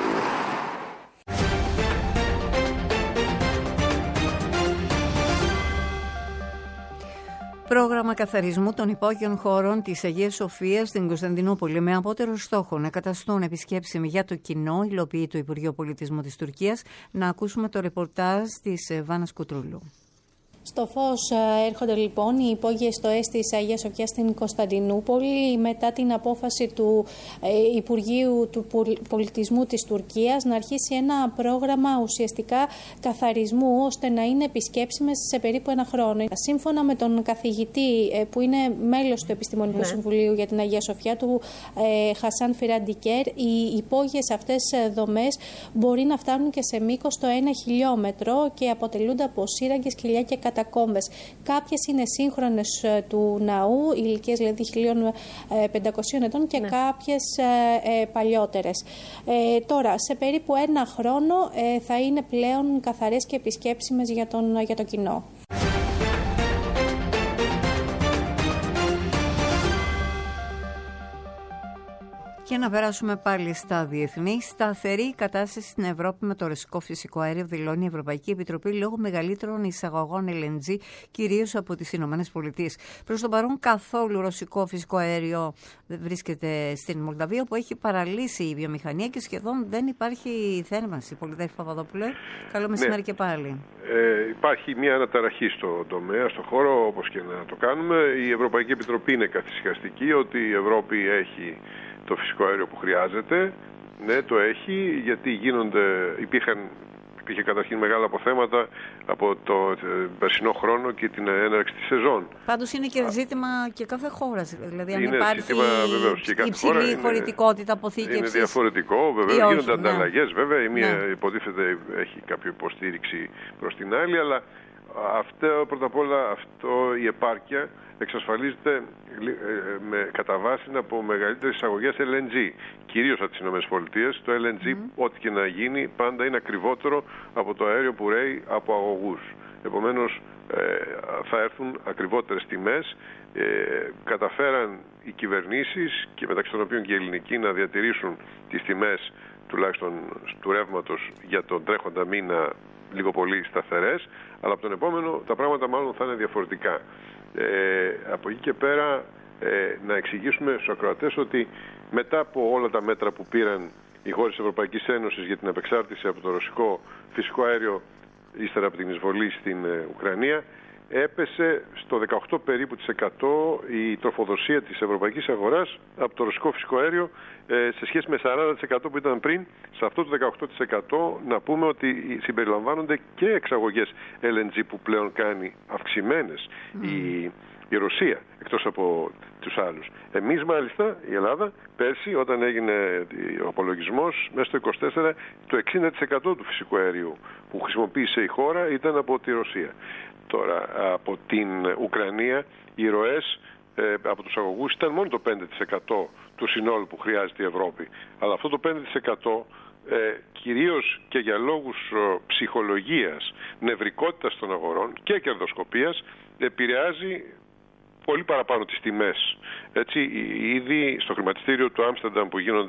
Πρόγραμμα καθαρισμού των υπόγειων χωρών της Αγίας Σοφίας στην Κωνσταντινούπολη με απότερο στόχο να καταστούν επισκέψιμοι για το κοινό, υλοποιεί το Υπουργείο Πολιτισμού της Τουρκίας. Να ακούσουμε το ρεπορτάζ της Βάνας Κουτρούλου. Στο φως έρχονται λοιπόν οι υπόγειες στοές της Αγίας Σοφιάς στην Κωνσταντινούπολη μετά την απόφαση του Υπουργείου του Πολιτισμού της Τουρκίας να αρχίσει ένα πρόγραμμα ουσιαστικά καθαρισμού ώστε να είναι επισκέψιμες σε περίπου 1 χρόνο. Σύμφωνα με τον καθηγητή που είναι μέλος του Επιστημονικού Συμβουλίου για την Αγία Σοφιά, του Χασάν Φιραντικέρ, οι υπόγειες αυτές δομές μπορεί να φτάνουν και σε μήκος το 1 χιλιόμετρο και αποτελούνται από σύραγγες, κοιλιά και κατακόμβες. Κάποιες είναι σύγχρονες του ναού, ηλικίες δηλαδή 1500 ετών και κάποιες παλιότερες. Τώρα, σε περίπου 1 χρόνο θα είναι πλέον καθαρές και επισκέψιμες για το κοινό. Και να περάσουμε πάλι στα διεθνή. Σταθερή κατάσταση στην Ευρώπη με το ρωσικό φυσικό αέριο, δηλώνει η Ευρωπαϊκή Επιτροπή, λόγω μεγαλύτερων εισαγωγών LNG, κυρίως από τις Ηνωμένες Πολιτείες. Προς το παρόν, καθόλου ρωσικό φυσικό αέριο βρίσκεται στην Μολδαβία, που έχει παραλύσει η βιομηχανία και σχεδόν δεν υπάρχει θέρμανση. Πολυδέφη Παπαδόπουλε, καλό μεσημέρι και πάλι. Υπάρχει μια αναταραχή στο τομέα, στο χώρο, όπως και να το κάνουμε. Η Ευρωπαϊκή Επιτροπή είναι καθησυχαστική ότι η Ευρώπη έχει το φυσικό αέριο που χρειάζεται. Ναι, το έχει, γιατί υπήρχε καταρχήν μεγάλα αποθέματα από το περσινό χρόνο και την έναρξη της σεζόν. Πάντως είναι και ζήτημα και κάθε χώρας. Δηλαδή, αν είναι υπάρχει ζήτημα, βεβαίως, και κάθε υψηλή χώρα χωρητικότητα αποθήκευσης. Είναι διαφορετικό, βέβαια. Γίνονται ανταλλαγές, βέβαια. Η μία υποτίθεται έχει κάποια υποστήριξη προς την άλλη, αλλά πρώτα απ' όλα η επάρκεια εξασφαλίζεται κατά βάση από μεγαλύτερες εισαγωγές LNG, κυρίως από τις ΗΠΑ. Το LNG, ό,τι και να γίνει, πάντα είναι ακριβότερο από το αέριο που ρέει από αγωγούς. Επομένως, θα έρθουν ακριβότερες τιμές. Καταφέραν οι κυβερνήσεις, και μεταξύ των οποίων και η ελληνική, να διατηρήσουν τις τιμές τουλάχιστον του ρεύματος για τον τρέχοντα μήνα λίγο πολύ σταθερές, αλλά από τον επόμενο τα πράγματα μάλλον θα είναι διαφορετικά. Από εκεί και πέρα να εξηγήσουμε στους ακροατές ότι μετά από όλα τα μέτρα που πήραν οι χώρες της Ευρωπαϊκής Ένωσης για την απεξάρτηση από το ρωσικό φυσικό αέριο ύστερα από την εισβολή στην Ουκρανία, έπεσε στο 18 περίπου % η τροφοδοσία της ευρωπαϊκής αγοράς από το ρωσικό φυσικό αέριο σε σχέση με 40% που ήταν πριν. Σε αυτό το 18% να πούμε ότι συμπεριλαμβάνονται και εξαγωγές LNG που πλέον κάνει αυξημένες. η Ρωσία, εκτός από τους άλλους. Εμείς μάλιστα, η Ελλάδα, πέρσι όταν έγινε ο απολογισμός, μέσα στο 24 το 60% του φυσικού αερίου που χρησιμοποίησε η χώρα ήταν από τη Ρωσία. Τώρα, από την Ουκρανία, οι ροές από τους αγωγούς ήταν μόνο το 5% του συνόλου που χρειάζεται η Ευρώπη. Αλλά αυτό το 5% κυρίως και για λόγους ψυχολογίας, νευρικότητας των αγορών και κερδοσκοπίας επηρεάζει πολύ παραπάνω τις τιμές. Έτσι, ήδη στο χρηματιστήριο του Άμστερνταμ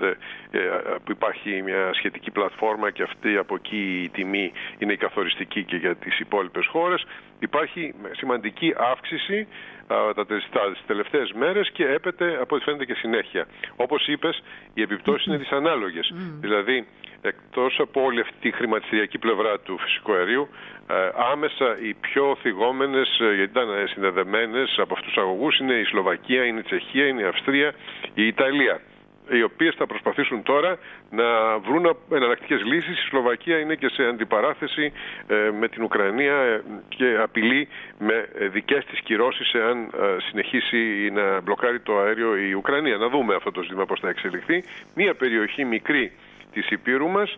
που υπάρχει μια σχετική πλατφόρμα και αυτή από εκεί η τιμή είναι η καθοριστική και για τις υπόλοιπες χώρες, υπάρχει σημαντική αύξηση τις τελευταίες μέρες και έπεται από ό,τι φαίνεται και συνέχεια. Όπως είπες, οι επιπτώσεις είναι δυσανάλογες. Δηλαδή, εκτός από όλη αυτή τη χρηματιστηριακή πλευρά του φυσικού αερίου, άμεσα οι πιο θυγόμενες, γιατί ήταν συνδεδεμένες από αυτούς τους αγωγούς, είναι η Σλοβακία, είναι η Τσεχία, είναι η Αυστρία, η Ιταλία, οι οποίες θα προσπαθήσουν τώρα να βρουν εναλλακτικές λύσεις. Η Σλοβακία είναι και σε αντιπαράθεση με την Ουκρανία και απειλεί με δικές της κυρώσεις εάν συνεχίσει να μπλοκάρει το αέριο η Ουκρανία. Να δούμε αυτό το ζήτημα πώς θα εξελιχθεί. Μία περιοχή μικρή της Υπήρου μας,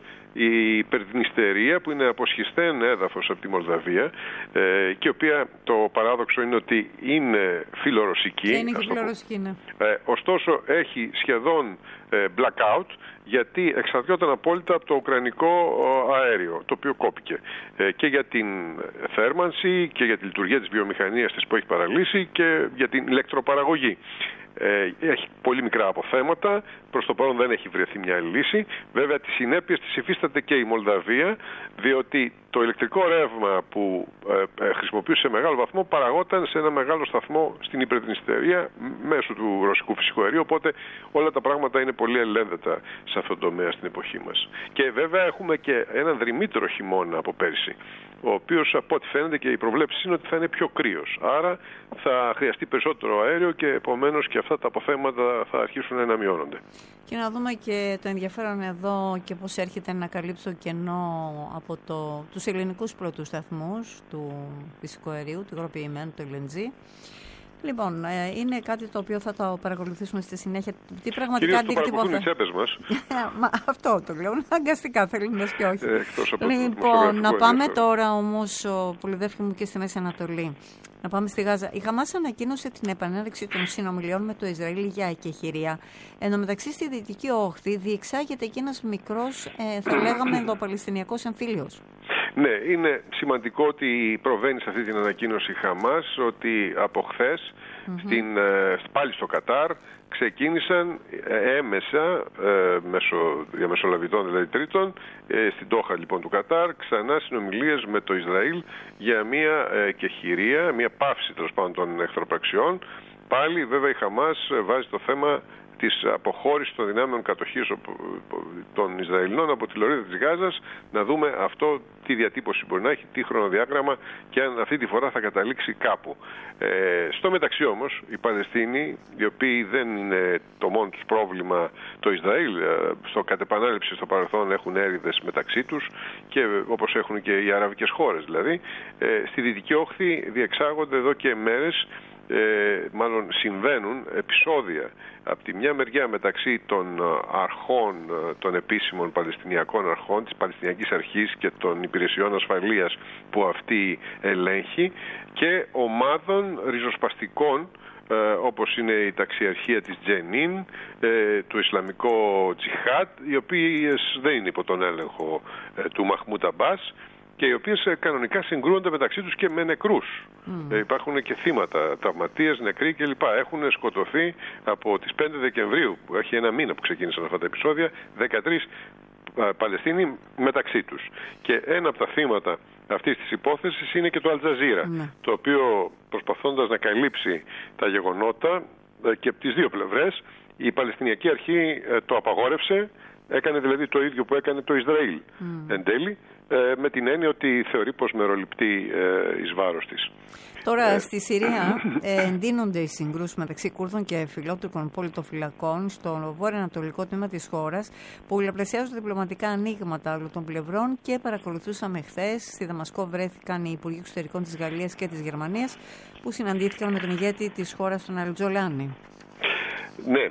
η Περδνηστερία, που είναι αποσχιστέν έδαφος από τη Μολδαβία και η οποία το παράδοξο είναι ότι είναι φιλορωσική. Είναι και φιλορωσική, ναι. Ωστόσο έχει σχεδόν blackout, γιατί εξαρτιόταν απόλυτα από το ουκρανικό αέριο, το οποίο κόπηκε και για την θέρμανση και για τη λειτουργία της βιομηχανίας της που έχει παραλύσει και για την ηλεκτροπαραγωγή. Έχει πολύ μικρά αποθέματα, προς το παρόν δεν έχει βρεθεί μια λύση. Βέβαια τις συνέπειες τις υφίσταται και η Μολδαβία, διότι το ηλεκτρικό ρεύμα που χρησιμοποιούσε σε μεγάλο βαθμό παραγόταν σε ένα μεγάλο σταθμό στην Υπερδνηστερία μέσω του ρωσικού φυσικού αερίου, οπότε όλα τα πράγματα είναι πολύ ελεύθερα σε αυτόν τον τομέα στην εποχή μας. Και βέβαια έχουμε και έναν δρυμύτερο χειμώνα από πέρσι, ο οποίος από ό,τι φαίνεται και οι προβλέψεις είναι ότι θα είναι πιο κρύος. Άρα θα χρειαστεί περισσότερο αέριο και επομένως και αυτά τα αποθέματα θα αρχίσουν να μειώνονται. Και να δούμε και το ενδιαφέρον εδώ και πώς έρχεται να καλύψει το κενό από τους ελληνικούς πρώτους σταθμούς του φυσικού αερίου, του υγροποιημένου, του LNG. Λοιπόν, είναι κάτι το οποίο θα το παρακολουθήσουμε στη συνέχεια. Τι πραγματικά αντίκτυπο θα... οι τσέπες μας. Αυτό το λέω, αγκαστικά θέλοντας και όχι. Λοιπόν, να πάμε τώρα όμως, Πολυδεύκη μου, και στη Μέση Ανατολή. Να πάμε στη Γάζα. Η Χαμάς ανακοίνωσε την επανέλεξη των συνομιλιών με το Ισραήλ για εκεχηρία. Εν τω μεταξύ, στη Δυτική Όχθη διεξάγεται και ένας μικρός, θα λέγαμε, ενδοπαλαιστινιακός εμφύλιος. Ναι, είναι σημαντικό ότι προβαίνει σε αυτή την ανακοίνωση η Χαμάς ότι από χθες πάλι στο Κατάρ ξεκίνησαν έμεσα μέσω διαμεσολαβητών, δηλαδή τρίτων, στην Ντόχα λοιπόν του Κατάρ, ξανά συνομιλίες με το Ισραήλ για μια εκεχηρία, μια πάυση τέλος πάντων των εχθροπραξιών. Πάλι βέβαια η Χαμάς βάζει το θέμα της αποχώρησης των δυνάμεων κατοχής των Ισραηλινών από τη λωρίδα της Γάζας, να δούμε αυτό τι διατύπωση μπορεί να έχει, τι χρονοδιάγραμμα και αν αυτή τη φορά θα καταλήξει κάπου. Στο μεταξύ όμως, οι Παλαιστίνοι, οι οποίοι δεν είναι το μόνο τους πρόβλημα το Ισραήλ, κατ' επανάληψη στο παρελθόν έχουν έρηδες μεταξύ τους και όπως έχουν και οι αραβικές χώρες δηλαδή, στη Δυτική Όχθη διεξάγονται εδώ και μέρες, μάλλον συμβαίνουν επεισόδια από τη μια μεριά μεταξύ των αρχών, των επίσημων Παλαιστινιακών αρχών, της Παλαιστινιακής Αρχής και των υπηρεσιών ασφαλείας που αυτή ελέγχει, και ομάδων ριζοσπαστικών όπως είναι η ταξιαρχία της Τζενίν, το Ισλαμικό Τζιχάτ, οι οποίες δεν είναι υπό τον έλεγχο του Μαχμούντ Αμπάς και οι οποίες κανονικά συγκρούονται μεταξύ τους και με νεκρούς. Υπάρχουν και θύματα, τραυματίες, νεκροί κλπ. Έχουν σκοτωθεί από τις 5 Δεκεμβρίου, που έχει ένα μήνα που ξεκίνησαν αυτά τα επεισόδια, 13 Παλαιστίνοι μεταξύ τους. Και ένα από τα θύματα αυτής της υπόθεσης είναι και το Αλτζαζίρα, το οποίο προσπαθώντας να καλύψει τα γεγονότα και από τις δύο πλευρές, η Παλαιστινιακή Αρχή το απαγόρευσε Έκανε δηλαδή το ίδιο που έκανε το Ισραήλ εν τέλει, με την έννοια ότι θεωρεί πως μεροληπτεί εις βάρος της. Τώρα στη Συρία εντείνονται οι συγκρούσεις μεταξύ Κούρδων και φιλότουρκων πολιτοφυλακών στο βόρειο-ανατολικό τμήμα της χώρας, που πολλαπλασιάζουν διπλωματικά ανοίγματα όλων των πλευρών, και παρακολουθούσαμε χθες. Στη Δαμασκό βρέθηκαν οι Υπουργοί Εξωτερικών της Γαλλίας και της Γερμανίας, που συναντήθηκαν με τον ηγέτη της χώρας, τον Αλτζολάνι. Ναι,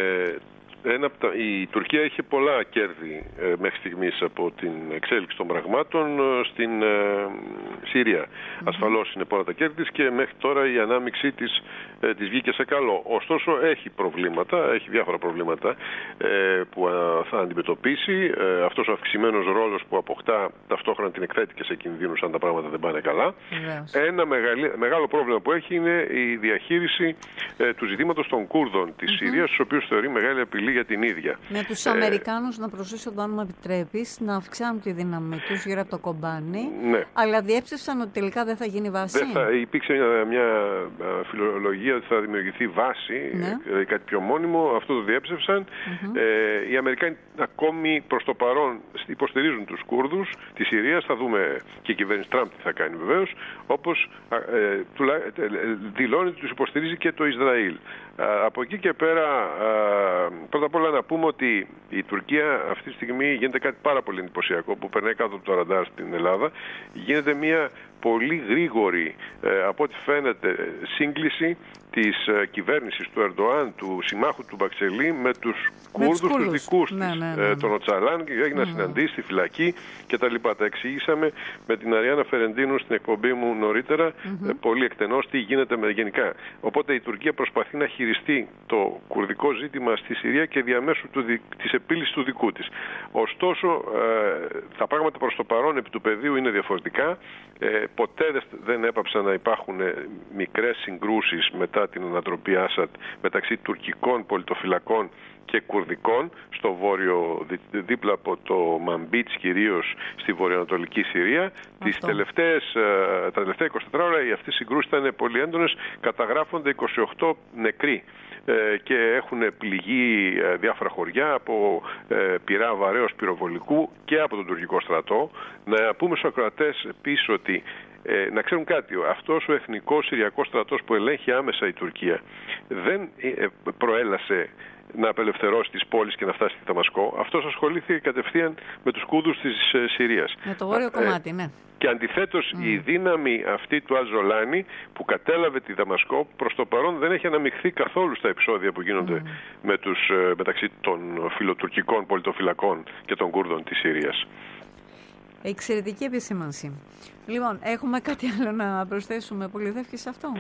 η Τουρκία είχε πολλά κέρδη μέχρι στιγμής από την εξέλιξη των πραγμάτων στην Συρία. Ασφαλώς είναι πολλά τα κέρδη της και μέχρι τώρα η ανάμειξή της βγήκε σε καλό. Ωστόσο έχει προβλήματα, έχει διάφορα προβλήματα που θα αντιμετωπίσει. Αυτός ο αυξημένος ρόλος που αποκτά ταυτόχρονα την εκθέτει και σε κινδύνους αν τα πράγματα δεν πάνε καλά. Ένα μεγάλο πρόβλημα που έχει είναι η διαχείριση του ζητήματος των Κούρδων της Συρίας, τους οποίους θεωρεί μεγάλη απειλή για την ίδια. Με τους Αμερικάνους, να προσθέσω, αν μου επιτρέπεις, να αυξάνουν τη δύναμη τους γύρω από το κομπάνι, αλλά διέψευσαν ότι τελικά δεν θα γίνει βάση. Υπήρξε μια φιλολογία ότι θα δημιουργηθεί βάση, κάτι πιο μόνιμο. Αυτό το διέψευσαν. Οι Αμερικάνοι ακόμη προς το παρόν υποστηρίζουν τους Κούρδους της Συρίας. Θα δούμε και η κυβέρνηση Τραμπ τι θα κάνει βεβαίως, όπως δηλώνει ότι τους υποστηρίζει και το Ισραήλ. Από εκεί και πέρα, πρώτα απ' όλα να πούμε ότι η Τουρκία αυτή τη στιγμή γίνεται κάτι πάρα πολύ εντυπωσιακό που περνάει κάτω από το ραντάρ στην Ελλάδα. Γίνεται μια πολύ γρήγορη, από ό,τι φαίνεται, σύγκληση της κυβέρνησης του Ερντοάν, του συμμάχου του Μπαξελή, με τους Κούρδους, τους δικούς της. Τον Οτσαλάν, έγιναν συναντήσεις στη φυλακή κτλ. Τα εξηγήσαμε με την Αριάννα Φερεντίνου στην εκπομπή μου νωρίτερα, πολύ εκτενώς τι γίνεται γενικά. Οπότε η Τουρκία προσπαθεί να χειριστεί το κουρδικό ζήτημα στη Συρία και διαμέσου της επίλυσης του δικού της. Ωστόσο, τα πράγματα προς το παρόν επί του πεδίου είναι διαφορετικά. Ποτέ δεν έπαψαν να υπάρχουν μικρές συγκρούσεις μετά την ανατροπή Άσαντ μεταξύ τουρκικών πολιτοφυλακών και κουρδικών στο βόρειο, δίπλα από το Μαμπίτς, κυρίως στη βορειοανατολική Συρία. Τα τελευταία 24 ώρα αυτές οι συγκρούσεις ήταν πολύ έντονες. Καταγράφονται 28 νεκροί και έχουν πληγεί διάφορα χωριά από πυρά βαρέως πυροβολικού και από τον τουρκικό στρατό. Να πούμε στους ακροατές επίσης ότι να ξέρουν κάτι, αυτός ο εθνικός Συριακός στρατός που ελέγχει άμεσα η Τουρκία δεν προέλασε να απελευθερώσει τις πόλεις και να φτάσει στη Δαμασκό. Αυτός ασχολήθηκε κατευθείαν με τους Κούρδους της Συρίας. Με το βόρειο κομμάτι, ναι. Και αντιθέτως η δύναμη αυτή του Αλτζολάνι που κατέλαβε τη Δαμασκό προς το παρόν δεν έχει αναμειχθεί καθόλου στα επεισόδια που γίνονται μεταξύ των φιλοτουρκικών πολιτοφυλακών και των Κούρδων της Συρίας. Εξαιρετική επισήμανση. Λοιπόν, έχουμε κάτι άλλο να προσθέσουμε, Πολυδεύκη, σε αυτό?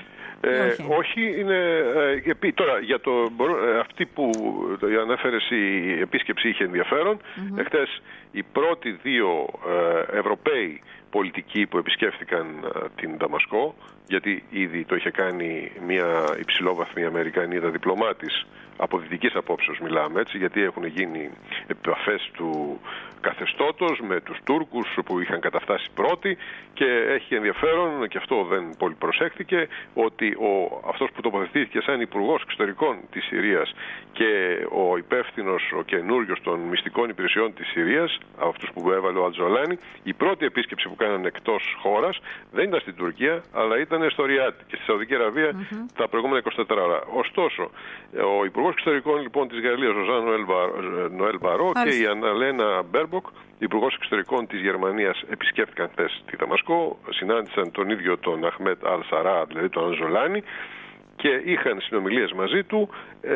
Όχι, είναι... Τώρα, για αυτή που ανέφερες, η επίσκεψη είχε ενδιαφέρον. Εχθές οι πρώτοι δύο Ευρωπαίοι πολιτικοί που επισκέφθηκαν την Δαμασκό, γιατί ήδη το είχε κάνει μια υψηλόβαθμη Αμερικανίδα διπλωμάτης, από δυτικής απόψεως μιλάμε, έτσι, γιατί έχουν γίνει επαφές του καθεστώτος με τους Τούρκους που είχαν καταφτάσει πρώτοι, και έχει ενδιαφέρον, και αυτό δεν πολύ προσέχθηκε, ότι αυτός που τοποθετήθηκε σαν υπουργός εξωτερικών της Συρίας και ο υπεύθυνος, ο καινούριος των μυστικών υπηρεσιών της Συρίας, αυτούς που έβαλε ο Αλτζολάνι, η πρώτη επίσκεψη που κάνανε εκτός χώρας δεν ήταν στην Τουρκία, αλλά ήταν στο Ριάντ και στη Σαουδική Αραβία τα προηγούμενα 24 ώρα. Ωστόσο, ο υπουργός εξωτερικών λοιπόν της Γαλλίας, ο Ζαν Νοέλ Μπαρό, και η Αναλένα Μπέρμποκ, υπουργός εξωτερικών της Γερμανίας, επισκέφθηκαν χθες τη Δαμασκό, συνάντησαν τον ίδιο τον Αχμέτ Αλ-Σαρά, δηλαδή τον Αλτζολάνι, και είχαν συνομιλίες μαζί του.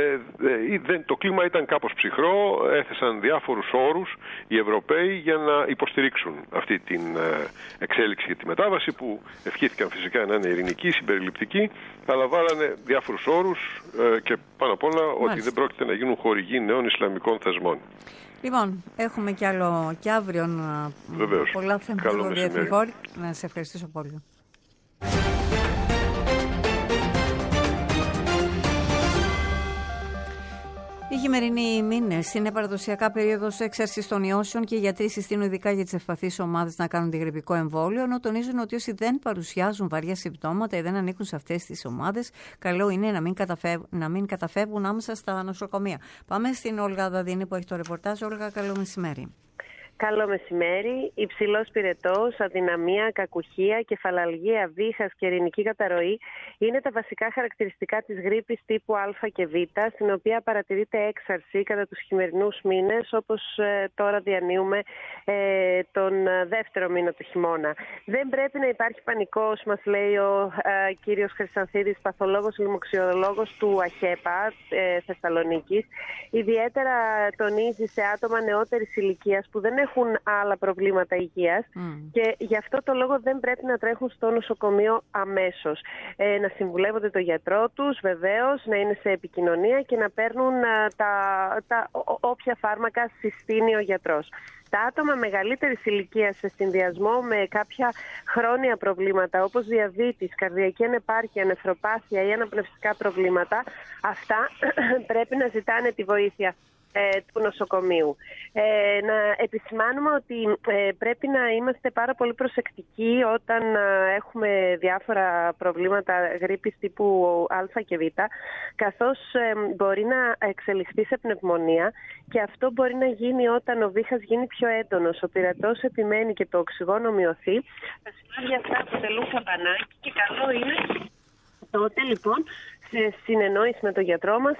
Το κλίμα ήταν κάπως ψυχρό, έθεσαν διάφορους όρους οι Ευρωπαίοι για να υποστηρίξουν αυτή την εξέλιξη και τη μετάβαση, που ευχήθηκαν φυσικά να είναι ειρηνική, συμπεριληπτική, αλλά βάλανε διάφορους όρους και πάνω απ' όλα ότι δεν πρόκειται να γίνουν χορηγοί νέων Ισλαμικών θεσμών. Λοιπόν, έχουμε κι άλλο και αύριο πολλά θέματα στο διεθνή χώρο. Να σε ευχαριστήσω πολύ. Οι χειμερινοί μήνες είναι παραδοσιακά περίοδος έξαρσης των ιώσεων και οι γιατροί συστήνουν ειδικά για τις ευπαθείς ομάδες να κάνουν αντιγρυπικό εμβόλιο, ενώ τονίζουν ότι όσοι δεν παρουσιάζουν βαριά συμπτώματα ή δεν ανήκουν σε αυτές τις ομάδες, καλό είναι να μην καταφεύγουν άμεσα στα νοσοκομεία. Πάμε στην Όλγα Δαδίνη που έχει το ρεπορτάζ. Όλγα, καλό μεσημέρι. Καλό μεσημέρι. Υψηλός πυρετός, αδυναμία, κακουχία, κεφαλαλγία, βήχας και ειρηνική καταρροή είναι τα βασικά χαρακτηριστικά της γρίπης τύπου Α και Β, στην οποία παρατηρείται έξαρση κατά τους χειμερινούς μήνες, όπως τώρα διανύουμε τον δεύτερο μήνα του χειμώνα. Δεν πρέπει να υπάρχει πανικός, μας λέει ο κύριος Χρυσανθίδης, παθολόγος λοιμοξιολόγος του ΑΧΕΠΑ Θεσσαλονίκης. Ιδιαίτερα τονίζει σε άτομα νεότερης ηλικίας που δεν έχουν άλλα προβλήματα υγείας και γι' αυτό το λόγο δεν πρέπει να τρέχουν στο νοσοκομείο αμέσως. Να συμβουλεύονται τον γιατρό τους, βεβαίως, να είναι σε επικοινωνία και να παίρνουν όποια φάρμακα συστήνει ο γιατρός. Τα άτομα μεγαλύτερης ηλικίας σε συνδυασμό με κάποια χρόνια προβλήματα όπως διαβήτης, καρδιακή ανεπάρκεια, νεφροπάθεια ή αναπνευστικά προβλήματα, αυτά πρέπει να ζητάνε τη βοήθεια του νοσοκομείου. Να επισημάνουμε ότι πρέπει να είμαστε πάρα πολύ προσεκτικοί όταν έχουμε διάφορα προβλήματα γρίπης τύπου Α και Β, καθώς μπορεί να εξελιχθεί σε πνευμονία και αυτό μπορεί να γίνει όταν ο βήχας γίνει πιο έντονος, ο πυρετός επιμένει και το οξυγόνο μειωθεί. Τα σημάδια αυτά αποτελούν καμπανάκι και καλό είναι τότε λοιπόν σε συνεννόηση με τον γιατρό μας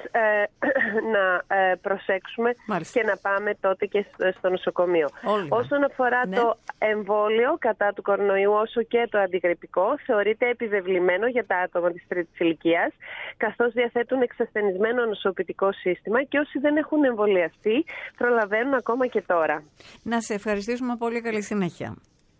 να προσέξουμε και να πάμε τότε και στο νοσοκομείο. Όσον αφορά το εμβόλιο κατά του κορονοϊού όσο και το αντιγρυπικό, θεωρείται επιβεβλημένο για τα άτομα της τρίτης ηλικίας, καθώς διαθέτουν εξασθενισμένο νοσοποιητικό σύστημα και όσοι δεν έχουν εμβολιαστεί προλαβαίνουν ακόμα και τώρα. Να σε ευχαριστήσουμε πολύ. Καλή συνέχεια.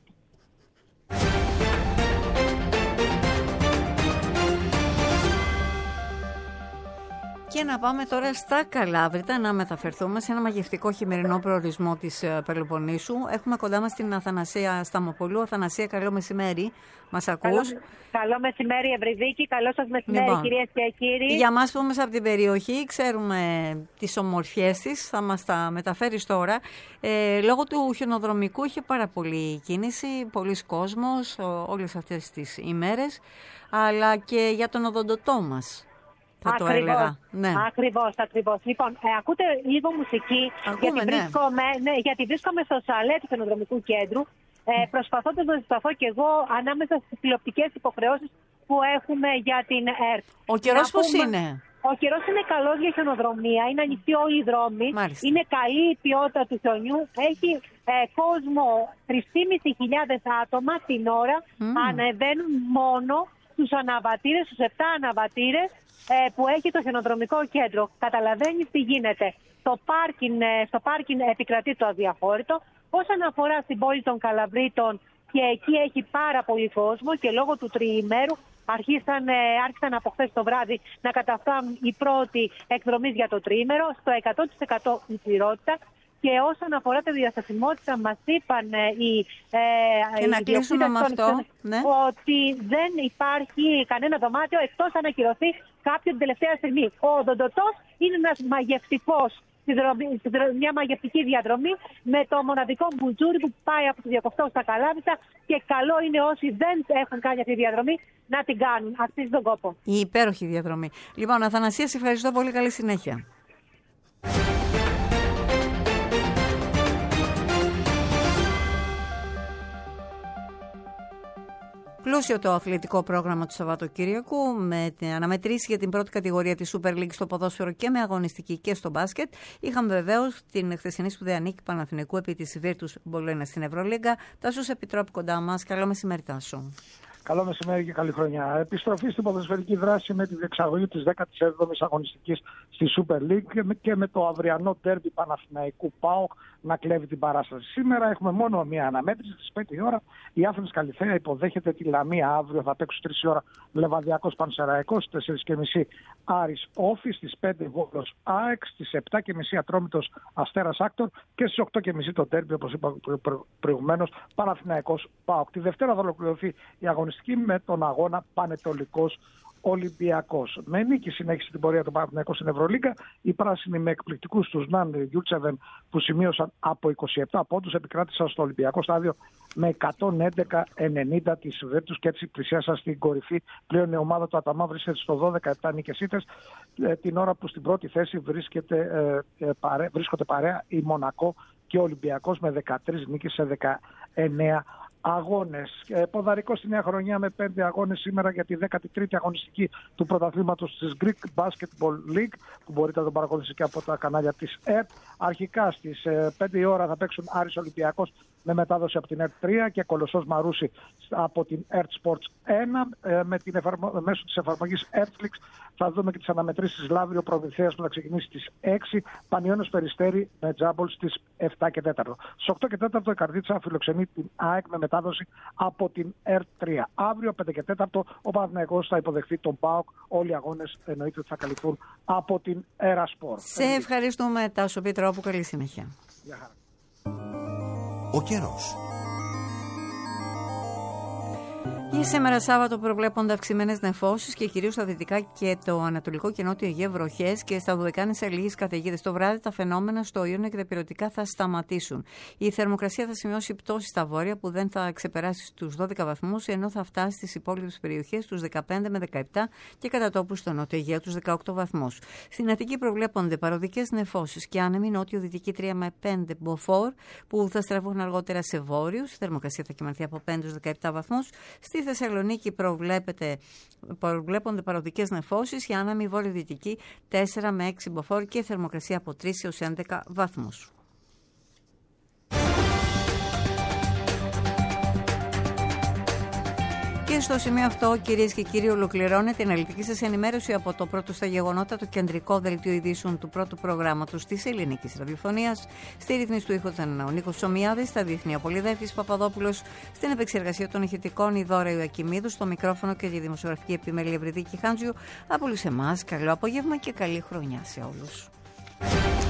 Και να πάμε τώρα στα Καλάβρητα, να μεταφερθούμε σε ένα μαγευτικό χειμερινό προορισμό της Πελοποννήσου. Έχουμε κοντά μας την Αθανασία Σταμοπολού. Αθανασία, καλό μεσημέρι. Μας ακούς? Καλό μεσημέρι, Ευρυδίκη. Καλό σας μεσημέρι, λοιπόν, κυρίες και κύριοι. Για μας που είμαστε από την περιοχή, ξέρουμε τις ομορφιές της, θα μας τα μεταφέρεις τώρα. Λόγω του χιονοδρομικού είχε πάρα πολύ κίνηση, πολλοί κόσμος όλες αυτές τις ημέρες, αλλά και για τον οδοντοτό μας. Ακριβώς. Λοιπόν, ακούτε λίγο μουσική, γιατί βρίσκομαι στο σαλέ του χιονοδρομικού κέντρου, προσπαθώντας να συσταθώ και εγώ ανάμεσα στις τηλεοπτικές υποχρεώσεις που έχουμε για την ΕΡΤ. Ο καιρός πώς είναι? Ο καιρός είναι καλός για χιονοδρομία, είναι ανοιχτοί όλοι οι δρόμοι, είναι καλή η ποιότητα του χιονιού, έχει κόσμο 3.500 άτομα την ώρα, ανεβαίνουν μόνο στους αναβατήρες, στους 7 αναβατήρες που έχει το χιονοδρομικό κέντρο. Καταλαβαίνεις τι γίνεται. Στο πάρκινγκ επικρατεί το αδιαφόρητο. Όσον αφορά στην πόλη των Καλαβρίτων, και εκεί έχει πάρα πολύ κόσμο και λόγω του τριημέρου άρχισαν από χθες το βράδυ να καταφτάνουν οι πρώτοι εκδρομείς για το τριήμερο, στο 100% η πληρότητα. Και όσον αφορά τη διαστασιμότητα, μας είπαν και να κλείσουμε με αυτό, ότι δεν υπάρχει κανένα δωμάτιο εκτός αν ακυρωθεί κάποιο την τελευταία στιγμή. Ο οδοντοτός είναι ένας μια μαγευτική διαδρομή με το μοναδικό μπουτζούρι που πάει από το Διακοφτό στα Καλάβρητα και καλό είναι όσοι δεν έχουν κάνει αυτή τη διαδρομή να την κάνουν. Αξίζει τον κόπο. Η υπέροχη διαδρομή. Λοιπόν, Αθανασία, σε ευχαριστώ πολύ. Καλή συνέχεια. Πλούσιο το αθλητικό πρόγραμμα του Σαββατοκύριακου με την αναμετρήση για την πρώτη κατηγορία της Super League στο ποδόσφαιρο και με αγωνιστική και στο μπάσκετ. Είχαμε βεβαίως την χθεσινή σπουδαία νίκη Παναθηναϊκού επί της Βίρτους Μπολόνα στην Ευρωλίγκα. Τάσος Επιτρόπου κοντά μας. Καλό μεσημέρι, Τάσο. Καλό μεσημέρι και καλή χρονιά. Επιστροφή στην ποδοσφαιρική δράση με τη διεξαγωγή της 17ης αγωνιστικής στη Super League και με το αυριανό ντέρμπι Παναθηναϊκού ΠΑΟΚ να κλέβει την παράσταση. Σήμερα έχουμε μόνο μία αναμέτρηση στις 5 η ώρα. Η Άθλης Καλυθέα υποδέχεται τη Λαμία αύριο. Θα παίξουν 3 η ώρα Λεβαδιακός Πανσεραϊκός, 4.30 Άρης Όφη, στις 5 Βόλος ΑΕΚ, στις 7.30 Ατρόμητος Αστέρας Άκτορ και στις 8.30 το ντέρμπι, όπως είπα προηγουμένως, Παναθηναϊκός ΠΑΟΚ. Τη Δευτέρα θα ολοκληρωθεί η αγωνιστική με τον αγώνα Πανετολικός Ολυμπιακός. Με νίκη συνέχισε την πορεία του Παναθηναϊκού στην Ευρωλίγκα. Οι πράσινοι με εκπληκτικούς τους Ναν Γιούτσεβεν που σημείωσαν από 27 πόντους επικράτησαν στο Ολυμπιακό στάδιο με 111-90 τις Βέρτους και έτσι πλησιάσαν στην κορυφή. Πλέον η ομάδα του Αταμά βρίσκεται στο 12-7 νίκες ήττες, την ώρα που στην πρώτη θέση βρίσκονται παρέα η Μονακό και ο Ολυμπιακός με 13 νίκες σε 19 αγώνες. Ποδαρικό στη νέα χρονιά με 5 αγώνες σήμερα για τη 13η αγωνιστική του πρωταθλήματος της Greek Basketball League, που μπορείτε να τον παρακολουθήσετε και από τα κανάλια της ΕΡΤ. Αρχικά στις 5 η ώρα θα παίξουν Άρης Ολυμπιακός με μετάδοση από την ΕΡΤ 3 και Κολοσσός Μαρούσι από την ΕΡΤ Sports 1. Μέσω της εφαρμογής Netflix θα δούμε και τις αναμετρήσεις Λαύριο Προμηθέας που θα ξεκινήσει στις 6, Πανιώνιος Περιστέρι με Τζάμπολ στις 7 και 4. Στις 8 και 4 η Καρδίτσα φιλοξενεί την ΑΕΚ με μετάδοση από την ΕΡΤ 3. Αύριο 5 και 4 ο Παναθηναϊκός θα υποδεχθεί τον ΠΑΟΚ. Όλοι οι αγώνες εννοείται ότι θα καλυφθούν από την ΕΡΑ Σπορ. Σε ευχαριστούμε, Τάσο Πιτρόπου. Καλή συνέχεια. Ο καιρός. Για σήμερα Σάββατο προβλέπονται αυξημένες νεφώσεις και κυρίως στα δυτικά και το ανατολικό και νότιο Αιγαίο βροχές και στα Δωδεκάνησα λίγες καταιγίδες. Το βράδυ τα φαινόμενα στο Ιόνιο και τα Ηπειρωτικά θα σταματήσουν. Η θερμοκρασία θα σημειώσει πτώση στα βόρεια που δεν θα ξεπεράσει τους 12 βαθμούς, ενώ θα φτάσει στις υπόλοιπες περιοχές τους 15 με 17 και κατά τόπου στο νότιο Αιγαίο τους 18 βαθμούς. Στην Αττική προβλέπονται παροδικές νεφώσεις και άνεμη νότιο-δυτική 3 με 5 μποφόρ που θα αργότερα σε βόρειους. Η θερμοκρασία θα κυμανθεί από 5 στους 17 βαθμούς. Στη Θεσσαλονίκη προβλέπονται παροδικές νεφώσεις και άνεμη βόρειο-δυτική 4 με 6 μποφόρ και θερμοκρασία από 3 έως 11 βαθμούς. Και στο σημείο αυτό, κυρίες και κύριοι, ολοκληρώνεται η αναλυτική σας ενημέρωση από το πρώτο στα γεγονότα, το κεντρικό δελτίο ειδήσεων του πρώτου προγράμματος της Ελληνικής Ραδιοφωνίας. Στη ρύθμιση του ήχου ήταν ο Νίκος Σομιάδης, στα διεθνή Πολυδέφης Παπαδόπουλος, στην επεξεργασία των ηχητικών η Δώρα Ιωακιμίδου, στο μικρόφωνο και τη δημοσιογραφική επιμέλεια Ευρυδίκη Χάντζιου. Από όλους εμάς, καλό απόγευμα και καλή χρονιά σε όλους.